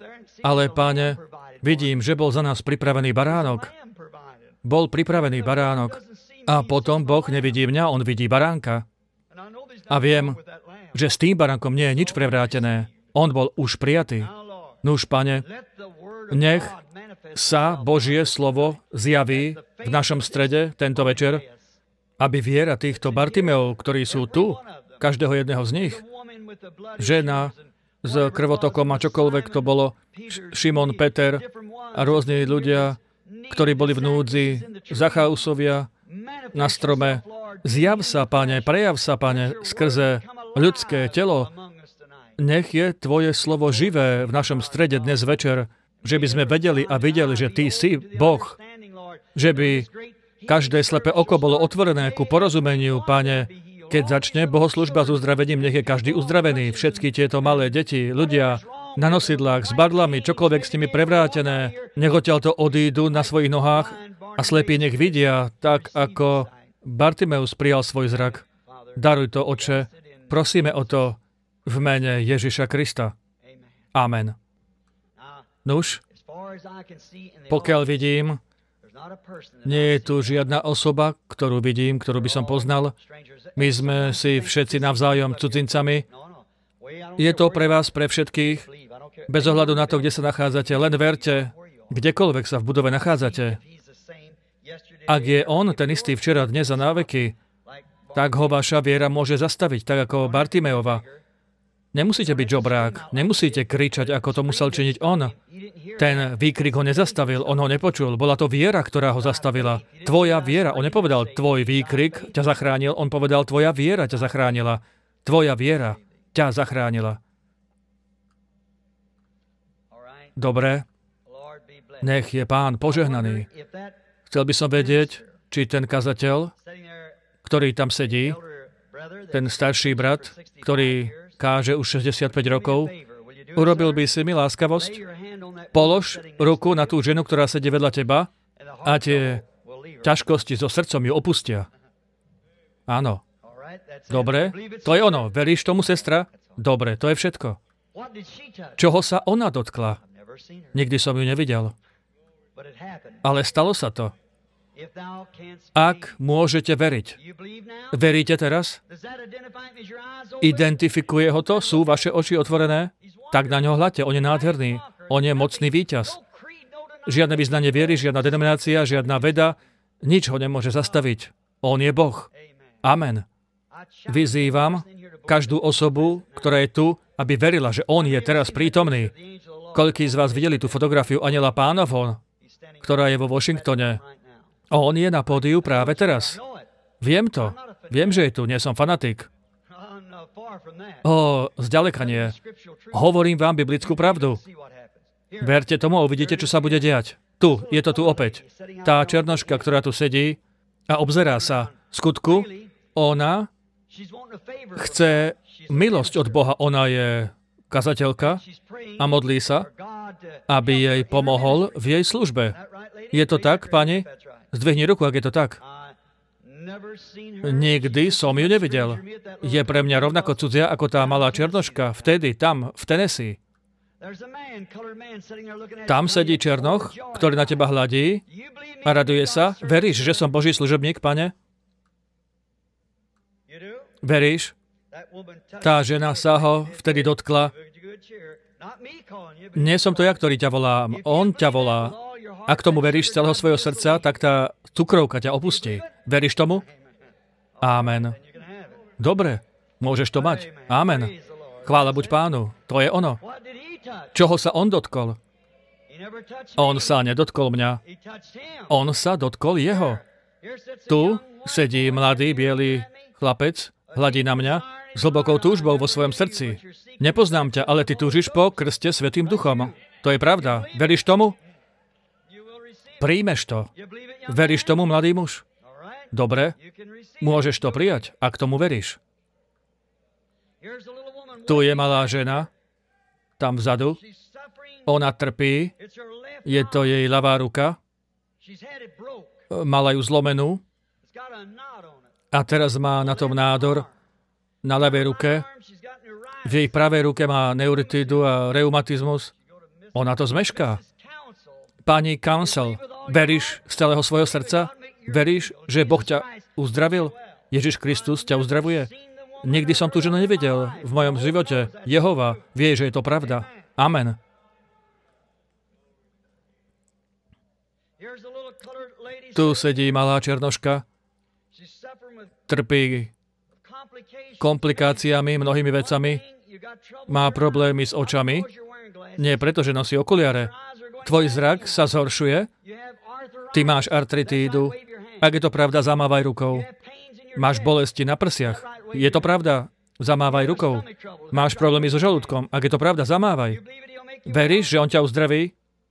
Ale, Pane, vidím, že bol za nás pripravený baránok. Bol pripravený baránok. A potom Boh nevidí mňa, on vidí baránka. A viem, že s tým baránkom nie je nič prevrátené. On bol už prijatý. Nuž, Pane, nech sa Božie slovo zjaví v našom strede tento večer, aby viera týchto Bartimeov, ktorí sú tu, každého jedného z nich, žena s krvotokom a čokoľvek to bolo, Šimon, Peter a rôzni ľudia, ktorí boli v núdzi, Zachausovia na strome. Zjav sa, Pane, prejav sa, Pane, skrze ľudské telo. Nech je Tvoje slovo živé v našom strede dnes večer, že by sme vedeli a videli, že Ty si Boh. Že by každé slepé oko bolo otvorené ku porozumeniu, Pane. Keď začne bohoslužba s uzdravením, nech je každý uzdravený. Všetky tieto malé deti, ľudia na nosidlách, s badlami, čokoľvek s nimi prevrátené, nech odtiaľto odídu na svojich nohách a slepí nech vidia, tak ako Bartimeus prijal svoj zrak. Daruj to, Otče. Prosíme o to v mene Ježiša Krista. Amen. Nuž, pokiaľ vidím, nie je tu žiadna osoba, ktorú vidím, ktorú by som poznal. My sme si všetci navzájom cudzincami. Je to pre vás, pre všetkých, bez ohľadu na to, kde sa nachádzate. Len verte, kdekoľvek sa v budove nachádzate. Ak je on ten istý včera, dnes a na veky, tak ho vaša viera môže zastaviť, tak ako Bartimeova. Nemusíte byť žobrák, nemusíte kričať, ako to musel činiť on. Ten výkrik ho nezastavil, on ho nepočul. Bola to viera, ktorá ho zastavila. Tvoja viera. On nepovedal, tvoj výkrik ťa zachránil, on povedal, tvoja viera ťa zachránila. Tvoja viera ťa zachránila. Dobre, nech je Pán požehnaný. Chcel by som vedieť, či ten kazateľ, ktorý tam sedí, ten starší brat, ktorý káže už 65 rokov, urobil by si mi láskavosť? Polož ruku na tú ženu, ktorá sedí vedľa teba a tie ťažkosti so srdcom ju opustia. Áno. Dobre, to je ono. Veríš tomu, sestra? Dobre, to je všetko. Čoho sa ona dotkla? Nikdy som ju nevidel. Ale stalo sa to. Ak môžete veriť. Veríte teraz? Identifikuje ho to? Sú vaše oči otvorené? Tak na ňo hľadte. On je nádherný. On je mocný víťaz. Žiadne vyznanie viery, žiadna denominácia, žiadna veda. Nič ho nemôže zastaviť. On je Boh. Amen. Vyzývam každú osobu, ktorá je tu, aby verila, že on je teraz prítomný. Koľký z vás videli tú fotografiu Anjela Pánovho, ktorá je vo Washingtone? On je na pódiu práve teraz. Viem to. Viem, že je tu. Nie som fanatik. Zďaleka nie. Hovorím vám biblickú pravdu. Verte tomu a uvidíte, čo sa bude diať. Tu, je to tu opäť. Tá černoška, ktorá tu sedí a obzerá sa. V skutku, ona chce milosť od Boha. Ona je kazateľka a modlí sa, aby jej pomohol v jej službe. Je to tak, pani? Zdvihni ruku, ak je to tak. Nikdy som ju nevidel. Je pre mňa rovnako cudzia ako tá malá černoška, vtedy, tam, v Tennessee. Tam sedí černoch, ktorý na teba hladí a raduje sa. Veríš, že som Boží služobník, pane? Veríš? Tá žena sa ho vtedy dotkla. Nie som to ja, ktorý ťa volá. On ťa volá. Ak tomu veríš z celého svojho srdca, tak tá cukrovka ťa opustí. Veríš tomu? Ámen. Dobre, môžeš to mať. Ámen. Chvála buď Pánu. To je ono. Čoho sa on dotkol? On sa nedotkol mňa. On sa dotkol jeho. Tu sedí mladý, biely chlapec, hladí na mňa s hlbokou túžbou vo svojom srdci. Nepoznám ťa, ale ty túžiš po krste Svätým Duchom. To je pravda. Veríš tomu? Príjmeš to. Veríš tomu, mladý muž? Dobre. Môžeš to prijať, ak tomu veríš. Tu je malá žena, tam vzadu. Ona trpí. Je to jej ľavá ruka. Mala ju zlomenú. A teraz má na tom nádor na ľavej ruke. V jej pravej ruke má neuritídu a reumatizmus. Ona to zmešká. Pani Counsel, veríš z celého svojho srdca? Veríš, že Boh ťa uzdravil? Ježiš Kristus ťa uzdravuje? Nikdy som tú ženu nevidel v mojom živote. Jehova vie, že je to pravda. Amen. Tu sedí malá černoška, trpí komplikáciami, mnohými vecami, má problémy s očami, nie preto, že nosí okuliare. Tvoj zrak sa zhoršuje, ty máš artritídu, ak je to pravda, zamávaj rukou. Máš bolesti na prsiach, je to pravda, zamávaj rukou. Máš problémy so žalúdkom, ak je to pravda, zamávaj. Veríš, že on ťa uzdraví?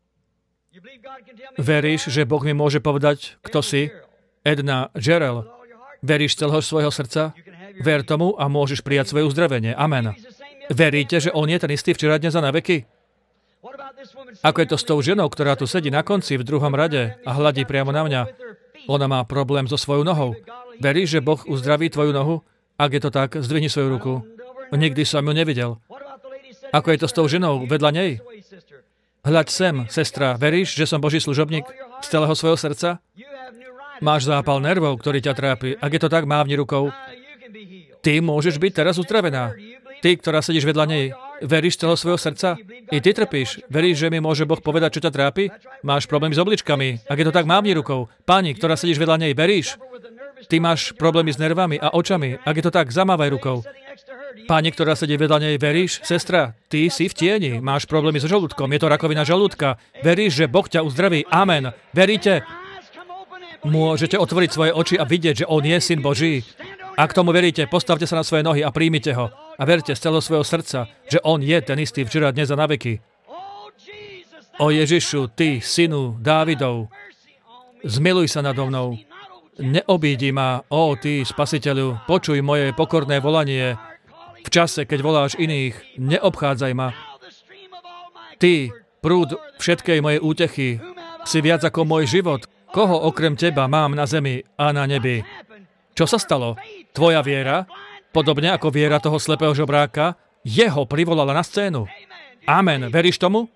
Veríš, že Boh mi môže povedať, kto si? Edna Gerald. Veríš z celého svojho srdca? Ver tomu a môžeš prijať svoje uzdravenie. Amen. Veríte, že on je ten istý včera, dnes a na veky? Ako je to s tou ženou, ktorá tu sedí na konci v druhom rade a hladí priamo na mňa? Ona má problém so svojou nohou. Veríš, že Boh uzdraví tvoju nohu? Ak je to tak, zdvihni svoju ruku. Nikdy som ju nevidel. Ako je to s tou ženou vedľa nej? Hľaď sem, sestra, veríš, že som Boží služobník z celého svojho srdca? Máš zápal nervov, ktorý ťa trápi. Ak je to tak, mávni rukou. Ty môžeš byť teraz uzdravená. Ty, ktorá sedíš vedľa nej, veríš z celého svojho srdca? I ty trpíš. Veríš, že mi môže Boh povedať, čo ťa trápi? Máš problémy s obličkami. Ak je to tak, mávni rukou. Pani, ktorá sedíš vedľa nej, veríš? Ty máš problémy s nervami a očami. Ak je to tak, zamávaj rukou. Pani, ktorá sedí vedľa nej, veríš? Sestra, ty si v tieni. Máš problémy so žalúdkom. Je to rakovina žalúdka. Veríš, že Boh ťa uzdraví? Amen. Veríte? Môžete otvoriť svoje oči a vidieť, že on je Syn Boží. Ak tomu veríte, postavte sa na svoje nohy a príjmite ho. A verte z celého svojho srdca, že on je ten istý včera, dnes a na veky. O Ježišu, ty, synu Dávidov, zmiluj sa nado mnou. Neobídi ma, ó ty, Spasiteľu, počuj moje pokorné volanie. V čase, keď voláš iných, neobchádzaj ma. Ty, prúd všetkej mojej útechy, si viac ako môj život. Koho okrem teba mám na zemi a na nebi? Čo sa stalo? Tvoja viera, podobne ako viera toho slepého žobráka, jeho privolala na scénu. Amen. Veríš tomu?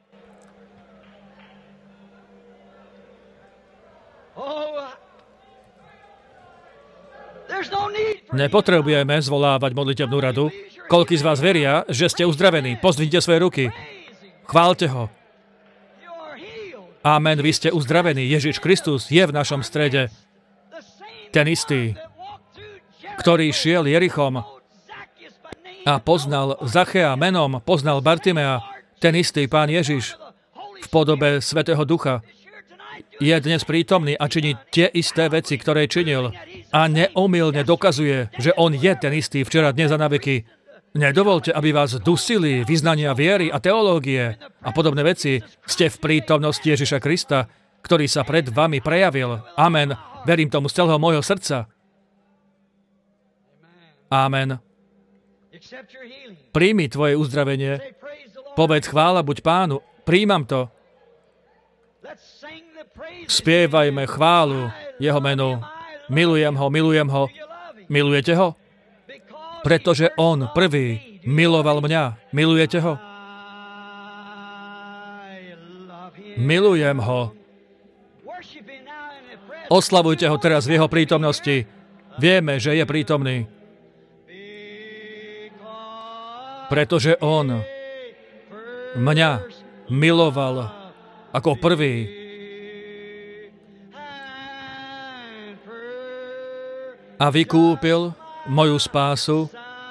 Nepotrebujeme zvolávať modlitebnú radu. Koľký z vás veria, že ste uzdravení? Pozdvihnite svoje ruky. Chváľte ho. Amen, vy ste uzdravení. Ježiš Kristus je v našom strede. Ten istý, ktorý šiel Jerichom a poznal Zachea menom, poznal Bartimea, ten istý Pán Ježiš v podobe Svätého Ducha je dnes prítomný a činí tie isté veci, ktoré činil a neomylne dokazuje, že on je ten istý včera, dnes a na veky. Nedovolte, aby vás dusili vyznania viery a teológie a podobné veci. Ste v prítomnosti Ježiša Krista, ktorý sa pred vami prejavil. Amen. Verím tomu z celého môjho srdca. Amen. Príjmi tvoje uzdravenie. Povedz chvála buď Pánu. Príjmam to. Spievajme chválu jeho menu. Milujem ho, milujem ho. Milujete ho? Pretože on prvý miloval mňa. Milujete ho? Milujem ho. Oslavujte ho teraz v jeho prítomnosti. Vieme, že je prítomný. Pretože on mňa miloval ako prvý. A vykúpil moju spásu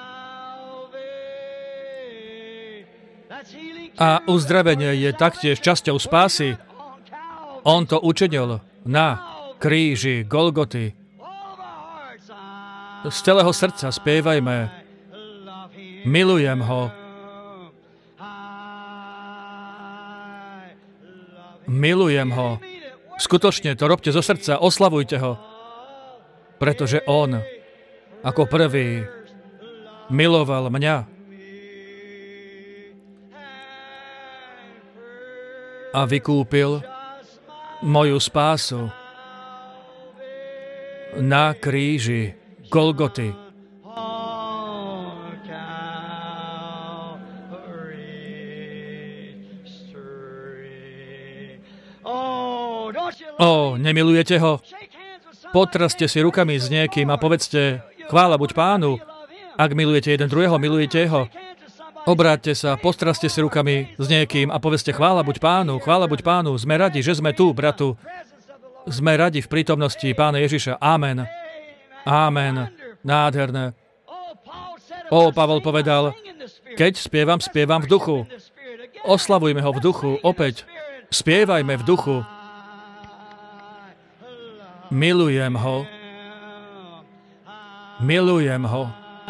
a uzdravenie je taktiež časťou spásy. On to učinil na kríži Golgoty. Z celého srdca spievajme: milujem ho. Milujem ho. Skutočne to robte zo srdca, oslavujte ho. Pretože on ako prvý miloval mňa a vykúpil moju spásu na kríži Golgoty. Ó, nemilujete ho? Potraste si rukami s niekým a povedzte, chvála buď Pánu. Ak milujete jeden druhého, milujete ho. Obráťte sa, postraste si rukami s niekým a povedzte, chvála buď Pánu, sme radi, že sme tu, bratu. Sme radi v prítomnosti Pána Ježiša. Amen. Amen. Nádherné. Pavol povedal, keď spievam v duchu. Oslavujme ho v duchu. Opäť, spievajme v duchu. Milujem ho. Milujem ho.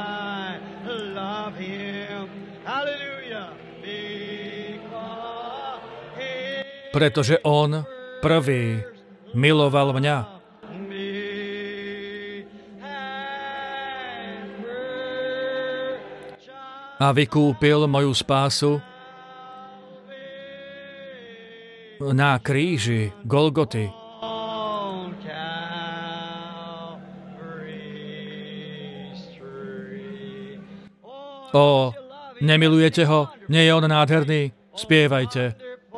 Pretože on prvý miloval mňa. A vykúpil moju spásu na kríži Golgoty. Ó, nemilujete ho? Nie je on nádherný? Spievajte.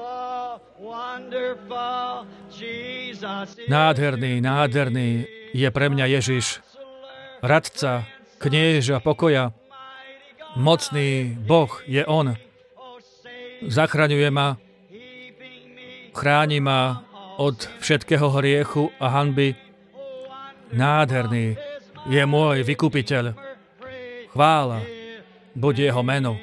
Nádherný, nádherný je pre mňa Ježiš, radca, knieža pokoja. Mocný Boh je on. Zachraňuje ma, chráni ma od všetkého hriechu a hanby. Nádherný je môj vykupiteľ. Chvála buď jeho menu.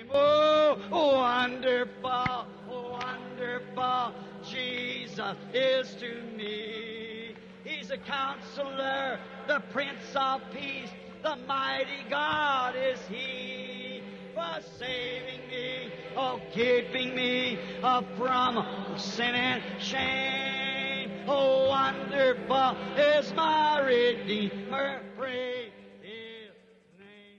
Is to me. He's a counselor, the Prince of Peace, the mighty God is He, for saving me, keeping me from sin and shame. Oh, wonderful is my Redeemer. Praise